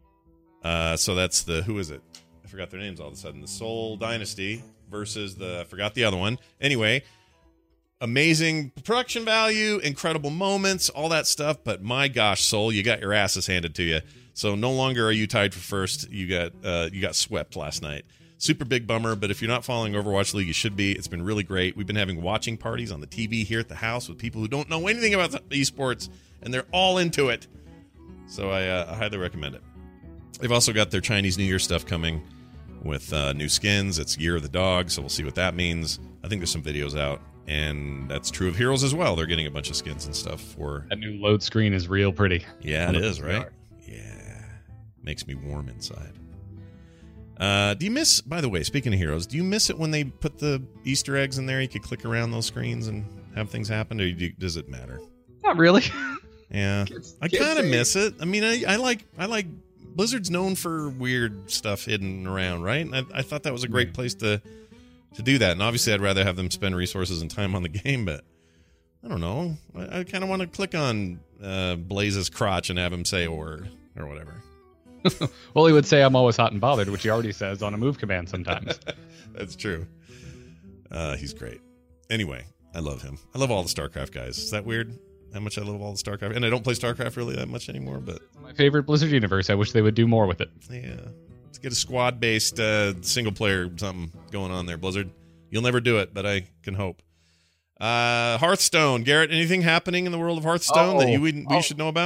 So that's who is it? I forgot their names all of a sudden. The Seoul Dynasty versus I forgot the other one. Anyway, amazing production value, incredible moments, all that stuff. But my gosh, Seoul, you got your asses handed to you. So no longer are you tied for first. You got swept last night. Super big bummer. But if you're not following Overwatch League, you should be. It's been really great. We've been having watching parties on the TV here at the house with people who don't know anything about esports, and they're all into it. So I highly recommend it. They've also got their Chinese New Year stuff coming with new skins. It's Year of the Dog, so we'll see what that means. I think there's some videos out. And that's true of Heroes as well. They're getting a bunch of skins and stuff for... That new load screen is real pretty. Yeah, it is, right? Yeah. Makes me warm inside. Do you miss... By the way, speaking of Heroes, do you miss it when they put the Easter eggs in there? You could click around those screens and have things happen? Or does it matter? Not really. Yeah. I kind of miss it. I mean, I like... Blizzard's known for weird stuff hidden around, right? And I thought that was a great place to do that. And obviously I'd rather have them spend resources and time on the game, but I don't know. I kind of want to click on Blaze's crotch and have him say or whatever. Well, he would say I'm always hot and bothered, which he already says on a move command sometimes. That's true. He's great. Anyway, I love him. I love all the StarCraft guys. Is that weird? How much I love all the StarCraft. And I don't play StarCraft really that much anymore, but... My favorite Blizzard universe. I wish they would do more with it. Yeah. Let's get a squad-based single-player something going on there, Blizzard. You'll never do it, but I can hope. Hearthstone. Garrett, anything happening in the world of Hearthstone that we should know about?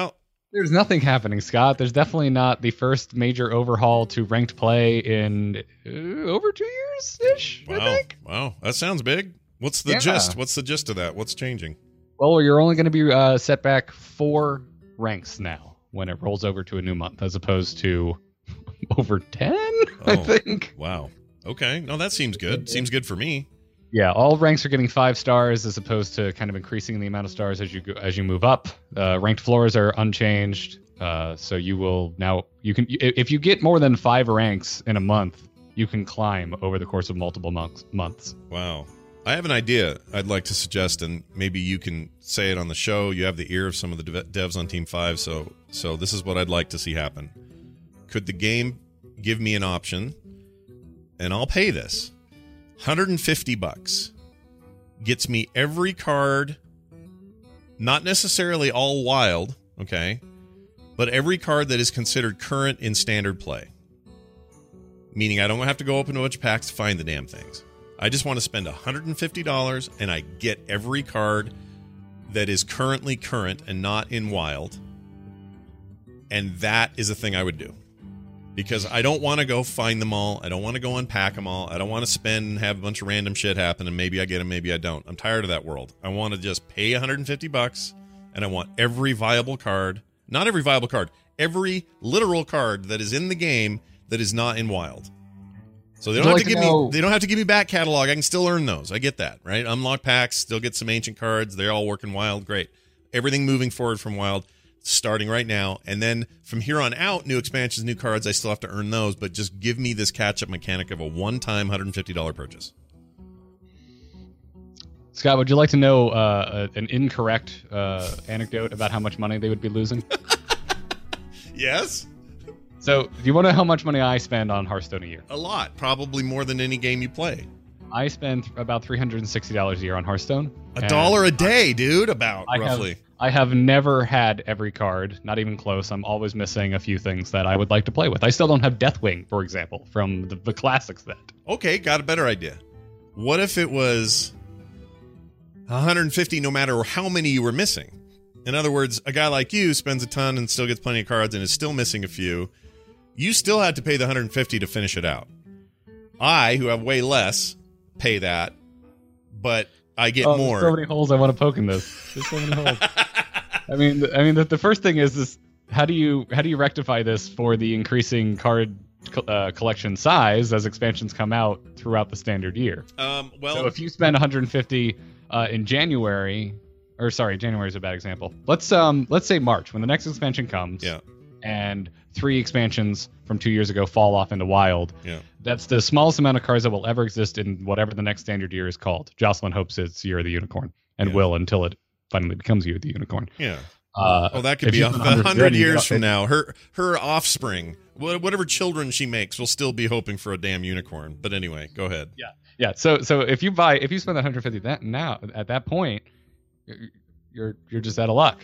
There's nothing happening, Scott. There's definitely not the first major overhaul to ranked play in over 2 years ish. Wow. I think. Wow. That sounds big. What's the gist? What's the gist of that? What's changing? Well, you're only going to be set back 4 ranks now when it rolls over to a new month, as opposed to over 10, I think. Wow. Okay. No, that seems good. Seems good for me. Yeah, all ranks are getting 5 stars as opposed to kind of increasing the amount of stars as you move up. Ranked floors are unchanged, so you can if you get more than 5 ranks in a month, you can climb over the course of multiple months. Wow. I have an idea I'd like to suggest, and maybe you can say it on the show. You have the ear of some of the devs on Team 5, so this is what I'd like to see happen. Could the game give me an option, and I'll pay this, $150 gets me every card, not necessarily all wild, okay, but every card that is considered current in standard play. Meaning I don't have to go open a bunch of packs to find the damn things. I just want to spend $150 and I get every card that is currently current and not in wild. And that is a thing I would do. Because I don't want to go find them all. I don't want to go unpack them all. I don't want to spend and have a bunch of random shit happen and maybe I get them, maybe I don't. I'm tired of that world. I want to just pay $150 and I want every viable card, not every viable card, every literal card that is in the game that is not in wild. So they don't have to give me back catalog. I can still earn those. I get that, right? Unlock packs, still get some ancient cards. They all work in wild. Great. Everything moving forward from wild, starting right now. And then from here on out, new expansions, new cards, I still have to earn those, but just give me this catch-up mechanic of a one-time $150 purchase. Scott, would you like to know an incorrect anecdote about how much money they would be losing? Yes. So, do you want to know how much money I spend on Hearthstone a year? A lot. Probably more than any game you play. I spend about $360 a year on Hearthstone. $1 a day, dude, roughly. I have never had every card, not even close. I'm always missing a few things that I would like to play with. I still don't have Deathwing, for example, from the classic set. Okay, got a better idea. What if it was 150 no matter how many you were missing? In other words, a guy like you spends a ton and still gets plenty of cards and is still missing a few. You still had to pay the 150 to finish it out. I, who have way less, pay that, but I get more. There's so many holes I want to poke in this. There's so many holes. I mean, the first thing is this: how do you rectify this for the increasing card collection size as expansions come out throughout the standard year? So if you spend 150 in January, January is a bad example. Let's say March, when the next expansion comes. Yeah. And 3 expansions from 2 years ago fall off into wild. Yeah. That's the smallest amount of cards that will ever exist in whatever the next standard year is called. Jocelyn hopes it's Year of the Unicorn, and will until it finally becomes Year of the Unicorn. Yeah. That could be 100 years from now. Her offspring, whatever children she makes, will still be hoping for a damn unicorn. But anyway, go ahead. Yeah. So if you spend 150 now at that point, you're just out of luck.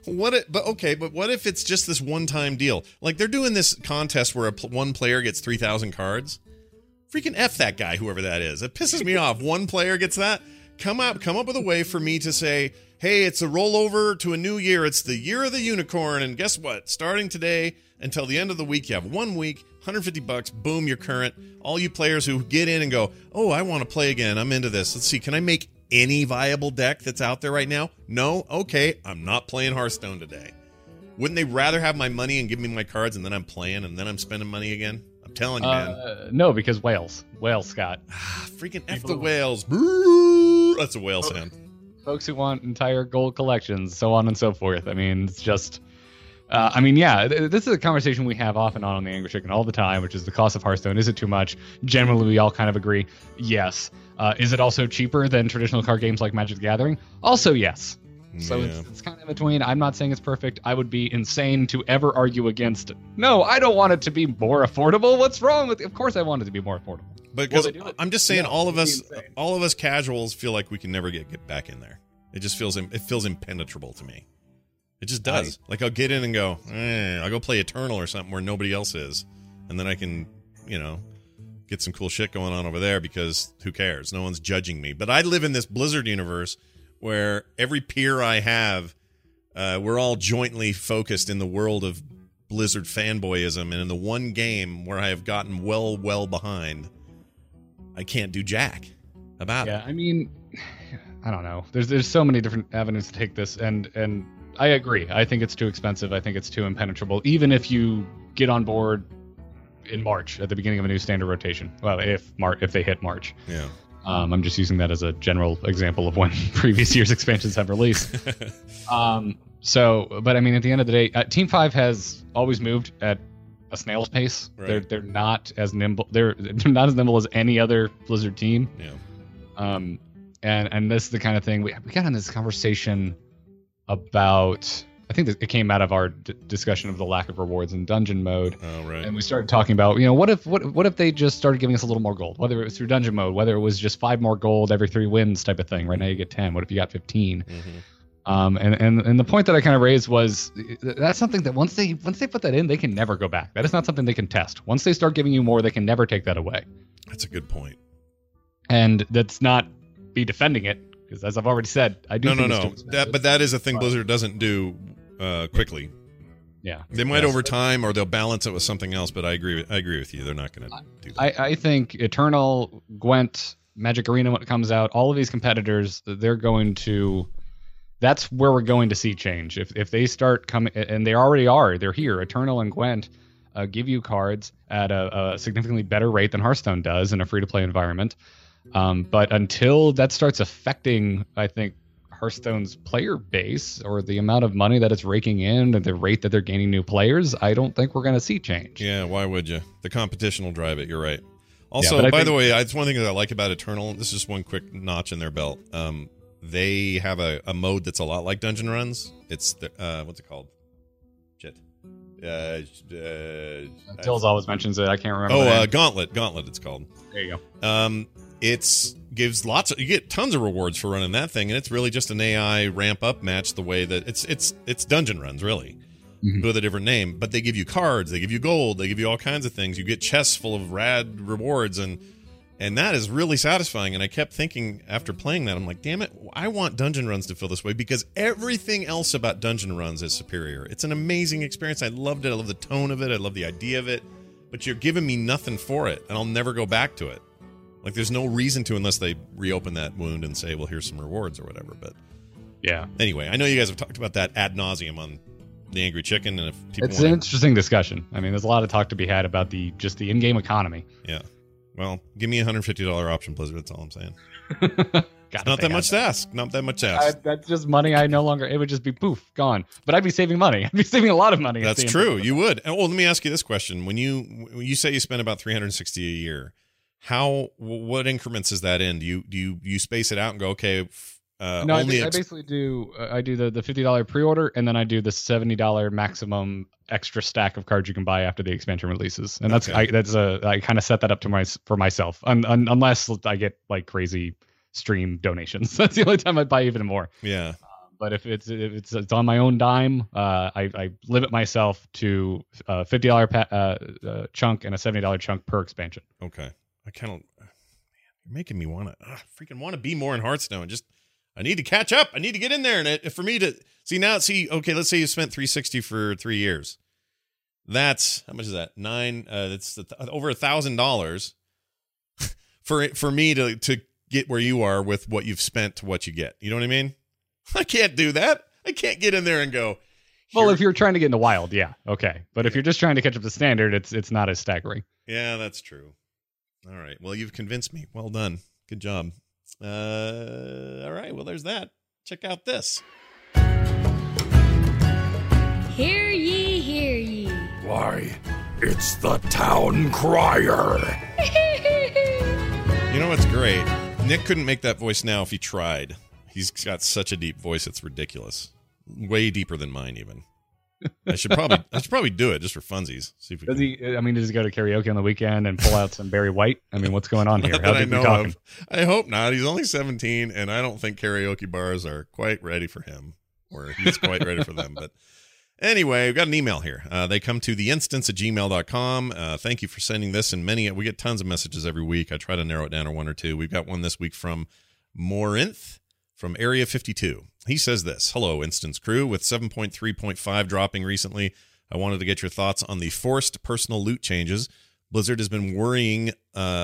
But what if it's just this one-time deal? Like they're doing this contest where one player gets 3,000 cards. Freaking F that guy, whoever that is. It pisses me off. One player gets that. Come up with a way for me to say, hey, it's a rollover to a new year. It's the Year of the Unicorn, and guess what? Starting today until the end of the week, you have 1 week, $150. Boom, you're current. All you players who get in and go, oh, I want to play again. I'm into this. Let's see. Can I make any viable deck that's out there right now? No? Okay, I'm not playing Hearthstone today. Wouldn't they rather have my money and give me my cards and then I'm playing and then I'm spending money again? I'm telling you, man. No, because whales, Scott. Freaking F the whales. Brrr. That's a whale sound. Folks who want entire gold collections, so on and so forth. I mean, it's just... this is a conversation we have off and on the Angry Chicken all the time, which is the cost of Hearthstone. Is it too much? Generally, we all kind of agree, yes. Is it also cheaper than traditional card games like Magic the Gathering? Also, yes. So it's kind of between. I'm not saying it's perfect. I would be insane to ever argue against, no, I don't want it to be more affordable. What's wrong with it? Of course I want it to be more affordable. Because I'm just saying all of us casuals feel like we can never get back in there. It just feels impenetrable to me. It just does. Like I'll get in and go, I'll go play Eternal or something where nobody else is. And then I can, get some cool shit going on over there because who cares? No one's judging me. But I live in this Blizzard universe where every peer I have we're all jointly focused in the world of Blizzard fanboyism, and in the one game where I have gotten well behind, I can't do jack about it. Yeah, I mean, I don't know. There's so many different avenues to take this, and I agree. I think it's too expensive. I think it's too impenetrable. Even if you get on board in March at the beginning of a new standard rotation. Well, if they hit March. Yeah. I'm just using that as a general example of when previous year's expansions have released. But I mean, at the end of the day, Team 5 has always moved at a snail's pace. Right. They're not as nimble. They're not as nimble as any other Blizzard team. Yeah. And this is the kind of thing we got in this conversation about. I think it came out of our discussion of the lack of rewards in dungeon mode. Oh, right. And we started talking about, what if they just started giving us a little more gold, whether it was through dungeon mode, whether it was just 5 more gold every 3 wins type of thing. Right now you get 10. What if you got 15? Mm-hmm. And the point that I kind of raised was that's something that once they put that in, they can never go back. That is not something they can test. Once they start giving you more, they can never take that away. That's a good point. And that's not be defending it, because as I've already said, I do. No. That is a thing Blizzard doesn't do quickly. Yeah, they might over time, or they'll balance it with something else. But I agree with you. They're not going to do that. I think Eternal, Gwent, Magic Arena, when it comes out, all of these competitors, they're going to. That's where we're going to see change. If they start coming, and they already are, they're here. Eternal and Gwent give you cards at a significantly better rate than Hearthstone does in a free-to-play environment. But until that starts affecting, I think, Hearthstone's player base or the amount of money that it's raking in and the rate that they're gaining new players, I don't think we're going to see change. Yeah, why would you? The competition will drive it. You're right. Also, by the way, it's one thing that I like about Eternal. This is just one quick notch in their belt. They have a mode that's a lot like Dungeon Runs. It's what's it called? Shit. Tills always mentions it. I can't remember. Gauntlet. It's called. There you go. Gives you get tons of rewards for running that thing, and it's really just an AI ramp up match. The way that it's Dungeon Runs really, with a different name. But they give you cards, they give you gold, they give you all kinds of things. You get chests full of rad rewards, and that is really satisfying. And I kept thinking after playing that, I'm like, damn it, I want Dungeon Runs to feel this way, because everything else about Dungeon Runs is superior. It's an amazing experience. I loved it. I love the tone of it. I love the idea of it. But you're giving me nothing for it, and I'll never go back to it. Like, there's no reason to, unless they reopen that wound and say, well, here's some rewards or whatever. But yeah. Anyway, I know you guys have talked about that ad nauseum on the Angry Chicken, and if people it's an interesting discussion. I mean, there's a lot of talk to be had about the in-game economy. Yeah. Well, give me a $150 option, Blizzard. That's all I'm saying. It's not that much to ask. Not that much to ask. That's just money. It would just be poof, gone. But I'd be saving money. I'd be saving a lot of money. That's true. You would. Oh, let me ask you this question: when you say you spend about $360 a year, what increments is that in? Do you space it out and go, okay? No, I basically do. I do the $50 pre-order, and then I do the $70 maximum extra stack of cards you can buy after the expansion releases, and that's I kind of set that up for myself, unless I get like crazy stream donations. That's the only time I'd buy even more. Yeah. But if it's on my own dime, I limit myself to a $50 chunk and a $70 chunk per expansion. Okay. I kind of, you're making me want to be more in Hearthstone. I need to catch up. I need to get in there. And for me to okay, let's say you spent $360 for 3 years. That's, how much is that? That's over $1,000 for me to get where you are with what you've spent to what you get. You know what I mean? I can't do that. I can't get in there and go. Well, if you're trying to get into wild, yeah. Okay. But if you're just trying to catch up to standard, it's not as staggering. Yeah, that's true. All right. Well, you've convinced me. Well done. Good job. All right. Well, there's that. Check out this. Hear ye, hear ye. Why, it's the town crier. You know what's great? Nick couldn't make that voice now if he tried. He's got such a deep voice, it's ridiculous. Way deeper than mine, even. I should probably do it just for funsies. See if we does he go to karaoke on the weekend and pull out some Barry White? I mean, what's going on here? How I know of. I hope not. He's only 17, and I don't think karaoke bars are quite ready for him, or he's quite ready for them. But anyway, we've got an email here. They come to theinstance@gmail.com. Thank you for sending this, and we get tons of messages every week. I try to narrow it down to one or two. We've got one this week from Morinth from Area 52. He says this: Hello, Instance crew. With 7.3.5 dropping recently, I wanted to get your thoughts on the forced personal loot changes. Blizzard has been worryingly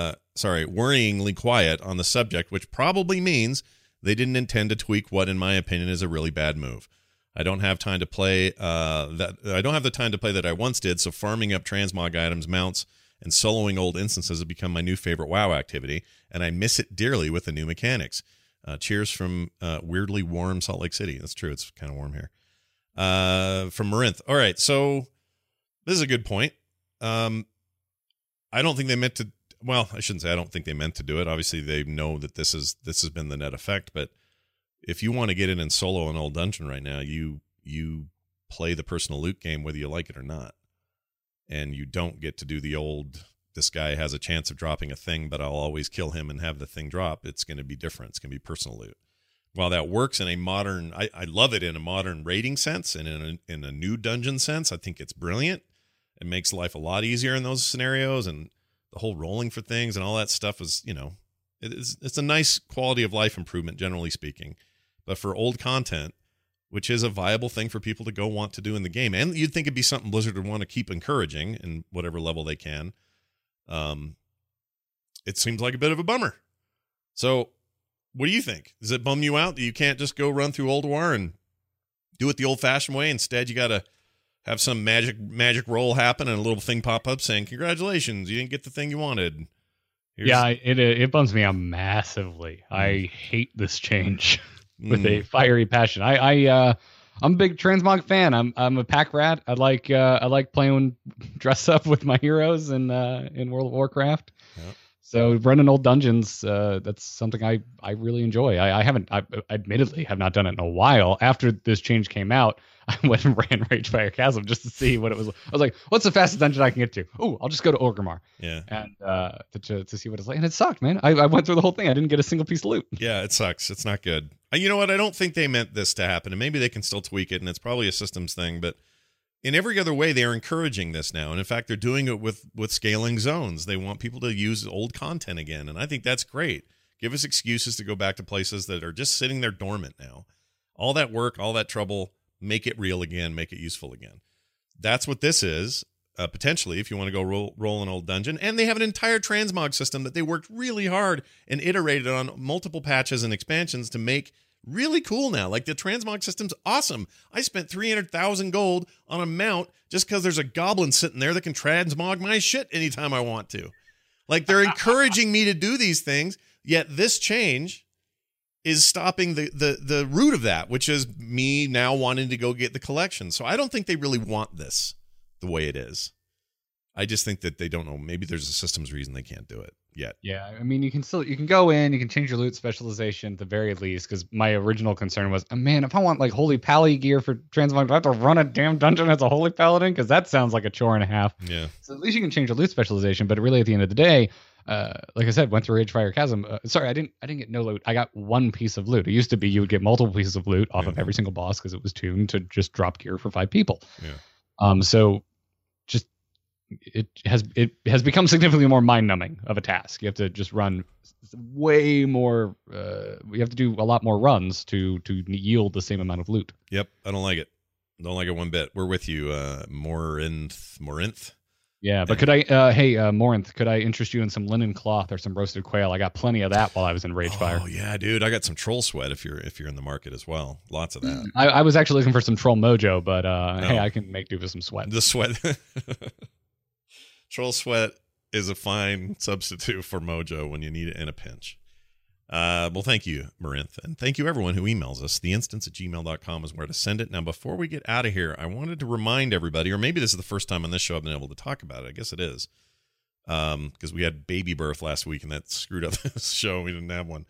quiet on the subject, which probably means they didn't intend to tweak what, in my opinion, is a really bad move. I don't have time to play the time to play that I once did, so farming up transmog items, mounts, and soloing old instances have become my new favorite WoW activity, and I miss it dearly with the new mechanics. Cheers from weirdly warm Salt Lake City. That's true. It's kind of warm here. From Marinth. All right, so this is a good point. I don't think they meant to. Well, I shouldn't say I don't think they meant to do it. Obviously, they know that this has been the net effect. But if you want to get in solo an old dungeon right now, you play the personal loot game whether you like it or not, and you don't get to do the old. This guy has a chance of dropping a thing, but I'll always kill him and have the thing drop. It's going to be different. It's going to be personal loot. While that works in a modern, I love it in a modern raiding sense and in a new dungeon sense. I think it's brilliant. It makes life a lot easier in those scenarios, and the whole rolling for things and all that stuff is, it's a nice quality of life improvement, generally speaking. But for old content, which is a viable thing for people to go want to do in the game, and you'd think it'd be something Blizzard would want to keep encouraging in whatever level they can. It seems like a bit of a bummer. So what do you think? Does it bum you out that you can't just go run through Ulduar and do it the old-fashioned way? Instead, you got to have some magic roll happen and a little thing pop up saying, congratulations, you didn't get the thing you wanted. It bums me out massively. I hate this change with a fiery passion. I'm a big transmog fan. I'm a pack rat. I like playing dress up with my heroes in World of Warcraft. Yep. So running old dungeons, that's something I really enjoy. I admittedly have not done it in a while. After this change came out, I went and ran Ragefire Chasm just to see what it was. I was like, what's the fastest dungeon I can get to? Oh, I'll just go to Orgrimmar. Yeah. And to see what it's like. And it sucked, man. I went through the whole thing. I didn't get a single piece of loot. Yeah, it sucks. It's not good. You know what? I don't think they meant this to happen. And maybe they can still tweak it, and it's probably a systems thing. But in every other way, they're encouraging this now. And in fact, they're doing it with scaling zones. They want people to use old content again. And I think that's great. Give us excuses to go back to places that are just sitting there dormant now. All that work, all that trouble, make it real again, make it useful again. That's what this is, potentially, if you want to go roll an old dungeon. And they have an entire transmog system that they worked really hard and iterated on multiple patches and expansions to make really cool now. Like, the transmog system's awesome. I spent 300,000 gold on a mount just because there's a goblin sitting there that can transmog my shit anytime I want to. Like, they're encouraging me to do these things, yet this change is stopping the root of that, which is me now wanting to go get the collection. So I don't think they really want this the way it is. I just think that they don't know. Maybe there's a systems reason they can't do it yet. Yeah, I mean, you can go in, you can change your loot specialization at the very least, because my original concern was, man, if I want like Holy Pally gear for transmog, do I have to run a damn dungeon as a Holy Paladin? Because that sounds like a chore and a half. Yeah. So at least you can change your loot specialization, but really at the end of the day, like I said, went through Ragefire Chasm. Sorry, I didn't get no loot. I got one piece of loot. It used to be you would get multiple pieces of loot off of every single boss because it was tuned to just drop gear for 5 people. Yeah. So just it has become significantly more mind numbing of a task. You have to just run way more. You have to do a lot more runs to yield the same amount of loot. Yep, I don't like it. Don't like it one bit. We're with you, Morinth. Yeah, but could I, Morinth, could I interest you in some linen cloth or some roasted quail? I got plenty of that while I was in Ragefire. Oh yeah, dude, I got some troll sweat if you're in the market as well. Lots of that. I was actually looking for some troll mojo, but hey, I can make do with some sweat. The sweat, troll sweat is a fine substitute for mojo when you need it in a pinch. Well, thank you, Marinth, and thank you everyone who emails us. theinstance@gmail.com is where to send it. Now, before we get out of here, I wanted to remind everybody, or maybe this is the first time on this show I've been able to talk about it. I guess it is, because we had baby birth last week, and that screwed up this show. We didn't have one.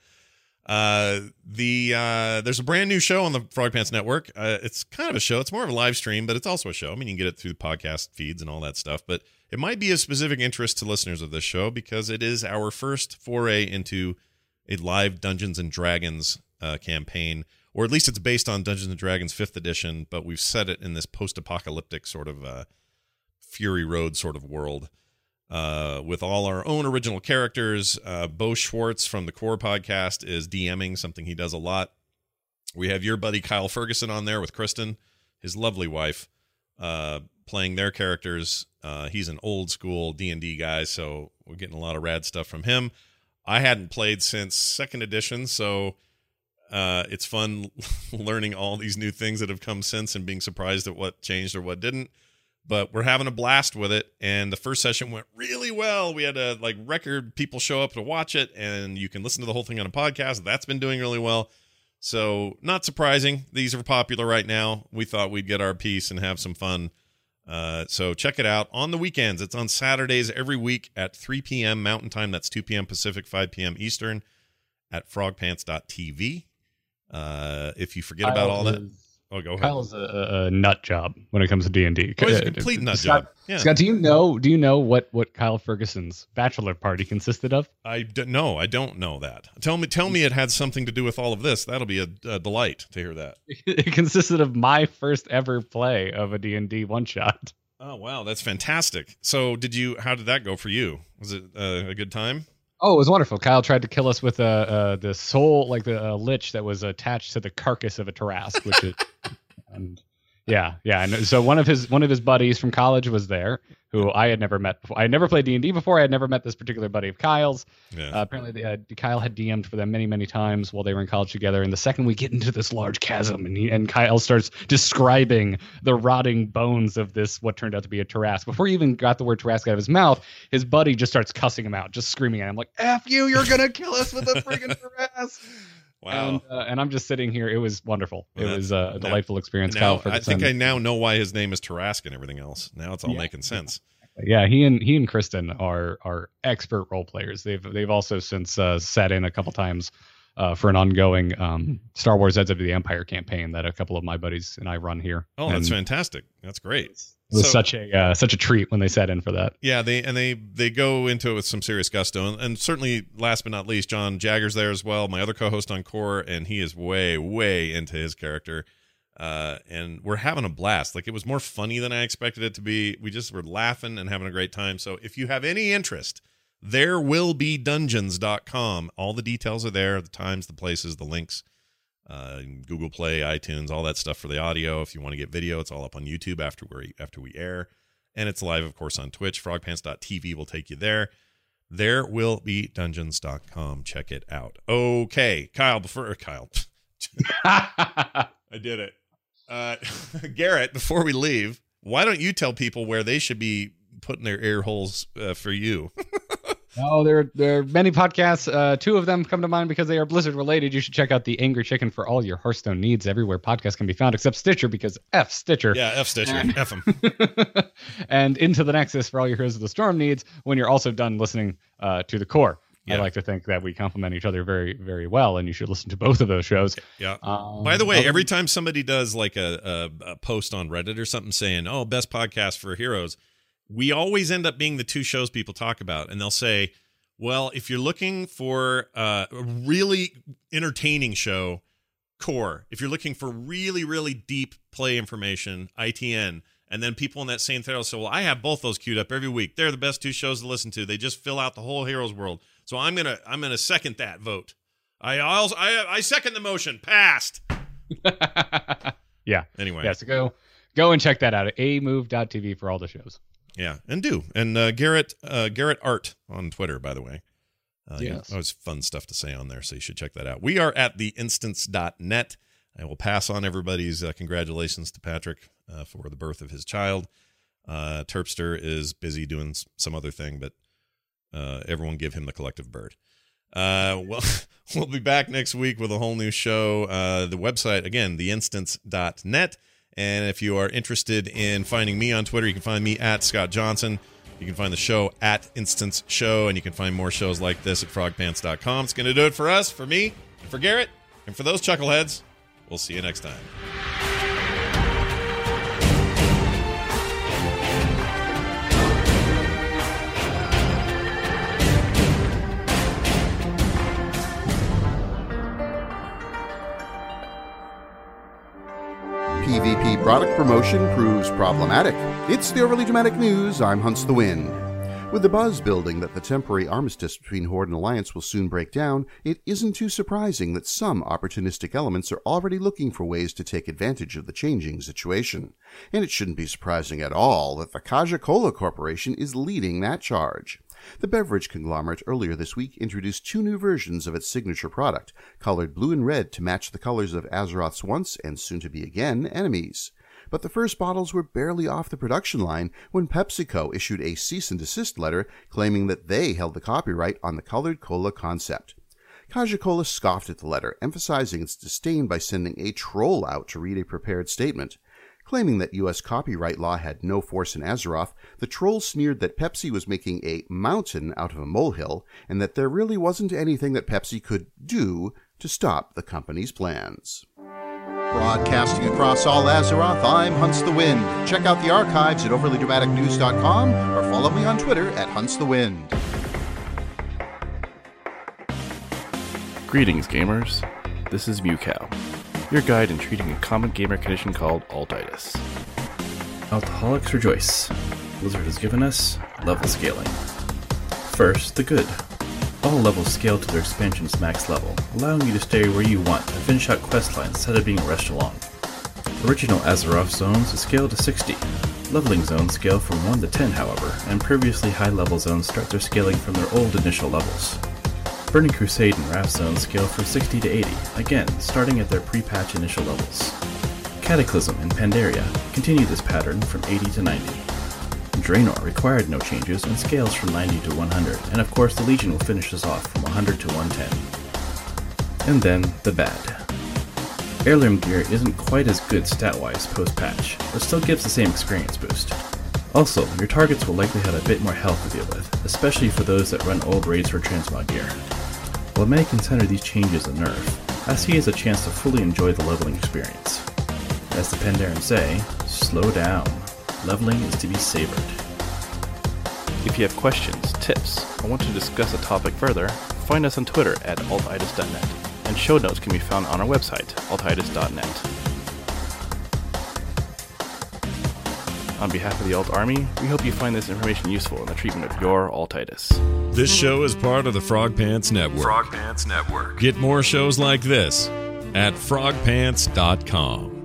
There's a brand new show on the Frog Pants Network. It's kind of a show. It's more of a live stream, but it's also a show. I mean, you can get it through the podcast feeds and all that stuff, but it might be of specific interest to listeners of this show because it is our first foray into a live Dungeons and Dragons campaign, or at least it's based on Dungeons and Dragons 5th edition, but we've set it in this post-apocalyptic sort of Fury Road sort of world with all our own original characters. Bo Schwartz from the Core podcast is DMing, something he does a lot We have your buddy Kyle Ferguson on there with Kristen, his lovely wife, playing their characters. He's an old school D&D guy, so we're getting a lot of rad stuff from him. I hadn't played since 2nd edition, so it's fun learning all these new things that have come since and being surprised at what changed or what didn't. But we're having a blast with it, and the first session went really well. We had a record people show up to watch it, and you can listen to the whole thing on a podcast. That's been doing really well. So not surprising. These are popular right now. We thought we'd get our piece and have some fun. So check it out on the weekends. It's on Saturdays every week at 3 p.m. Mountain Time. That's 2 p.m. Pacific, 5 p.m. Eastern at frogpants.tv. If you forget about all that. Oh, go ahead. Kyle's a nut job when it comes to D&D. Oh, he's a complete nut job. Yeah. Scott, do you know what Kyle Ferguson's bachelor party consisted of? No, I don't know that. Tell me it had something to do with all of this. That'll be a delight to hear that. It consisted of my first ever play of a D&D one-shot. Oh, wow. That's fantastic. So how did that go for you? Was it a good time? Oh, it was wonderful. Kyle tried to kill us with the soul, like the lich that was attached to the carcass of a Tarrasque, which is, and yeah. And so one of his buddies from college was there, who I had never met before. I had never played D&D before. I had never met this particular buddy of Kyle's. Yeah. Apparently, Kyle had DM'd for them many, many times while they were in college together. And the second we get into this large chasm, and Kyle starts describing the rotting bones of this, what turned out to be a Tarrasque. Before he even got the word Tarrasque out of his mouth, his buddy just starts cussing him out, just screaming at him like, "F you! You're gonna kill us with a friggin' Tarrasque!" Wow. And I'm just sitting here. It was wonderful. It was a delightful experience. Now, Kyle Ferguson. I think I now know why his name is Tarrasque and everything else. Now it's all making sense. Yeah, he and Kristen are expert role players. They've also since sat in a couple times for an ongoing Star Wars Edge of the Empire campaign that a couple of my buddies and I run here. Oh, that's fantastic. That's great. It was such a treat when they sat in for that. Yeah, they go into it with some serious gusto, and certainly last but not least, John Jagger's there as well, my other co-host on Core, and he is way into his character. And we're having a blast. Like, it was more funny than I expected it to be. We just were laughing and having a great time. So if you have any interest, therewillbedungeons.com. All the details are there, the times, the places, the links. Google Play, iTunes, all that stuff for the audio. If you want to get video, it's all up on YouTube after we air. And it's live, of course, on Twitch. Frogpants.tv will take you there. Therewillbedungeons.com. Check it out. Okay, Kyle. I did it. Garrett, before we leave, why don't you tell people where they should be putting their ear holes for you? Oh, there are many podcasts. Two of them come to mind because they are Blizzard related. You should check out the Angry Chicken for all your Hearthstone needs everywhere podcasts can be found, except Stitcher, because F Stitcher. Yeah, F Stitcher. F them. And Into the Nexus for all your Heroes of the Storm needs when you're also done listening to the Core. Yeah. I like to think that we complement each other very, very well, and you should listen to both of those shows. Yeah. By the way, every time somebody does like a post on Reddit or something saying, "Oh, best podcast for heroes," we always end up being the two shows people talk about, and they'll say, "Well, if you're looking for a really entertaining show, Core. If you're looking for really, really deep play information, ITN." And then people in that same thread will say, "Well, I have both those queued up every week. They're the best two shows to listen to. They just fill out the whole heroes world." So I'm gonna second that vote. I second the motion. Passed. Yeah. Anyway. Yeah. So go and check that out at amove.tv for all the shows. Yeah, and do. And Garrett Art on Twitter, by the way. Yes. Always fun stuff to say on there, so you should check that out. We are at theinstance.net. I will pass on everybody's congratulations to Patrick for the birth of his child. Terpster is busy doing some other thing, but everyone give him the collective bird. Well, we'll be back next week with a whole new show. The website, again, theinstance.net. And if you are interested in finding me on Twitter, you can find me at Scott Johnson. You can find the show at Instance Show, and you can find more shows like this at frogpants.com. It's going to do it for us, for me, for Garrett, and for those chuckleheads. We'll see you next time. PvP product promotion proves problematic. It's the Overly Dramatic News. I'm Hunts the Wind. With the buzz building that the temporary armistice between Horde and Alliance will soon break down, it isn't too surprising that some opportunistic elements are already looking for ways to take advantage of the changing situation. And it shouldn't be surprising at all that the Kaja-Cola Corporation is leading that charge. The beverage conglomerate earlier this week introduced 2 new versions of its signature product, colored blue and red to match the colors of Azeroth's once and soon-to-be-again enemies. But the first bottles were barely off the production line when PepsiCo issued a cease and desist letter claiming that they held the copyright on the colored cola concept. Kaja-Cola scoffed at the letter, emphasizing its disdain by sending a troll out to read a prepared statement. Claiming that U.S. copyright law had no force in Azeroth, the troll sneered that Pepsi was making a mountain out of a molehill and that there really wasn't anything that Pepsi could do to stop the company's plans. Broadcasting across all Azeroth, I'm Hunts the Wind. Check out the archives at overlydramaticnews.com or follow me on Twitter at Hunts the Wind. Greetings, gamers. This is Mewcow, your guide in treating a common gamer condition called altitis. Alcoholics rejoice. Blizzard has given us level scaling. First, the good. All levels scale to their expansion's max level, allowing you to stay where you want and finish out questlines instead of being rushed along. Original Azeroth zones scale to 60. Leveling zones scale from 1 to 10, however, and previously high-level zones start their scaling from their old initial levels. Burning Crusade and Wrath zones scale from 60 to 80, again, starting at their pre-patch initial levels. Cataclysm and Pandaria continue this pattern from 80 to 90. Draenor required no changes and scales from 90 to 100, and of course the Legion will finish us off from 100 to 110. And then, the bad. Heirloom gear isn't quite as good stat-wise post-patch, but still gives the same experience boost. Also, your targets will likely have a bit more health to deal with, especially for those that run old raids for transmog gear. While many consider these changes a nerf, I see it as a chance to fully enjoy the leveling experience. As the Pandaren say, slow down. Leveling is to be savored. If you have questions, tips, or want to discuss a topic further, find us on Twitter at altitis.net, and show notes can be found on our website, altitis.net. On behalf of the Alt Army, we hope you find this information useful in the treatment of your altitis. This show is part of the Frog Pants Network. Frog Pants Network. Get more shows like this at frogpants.com.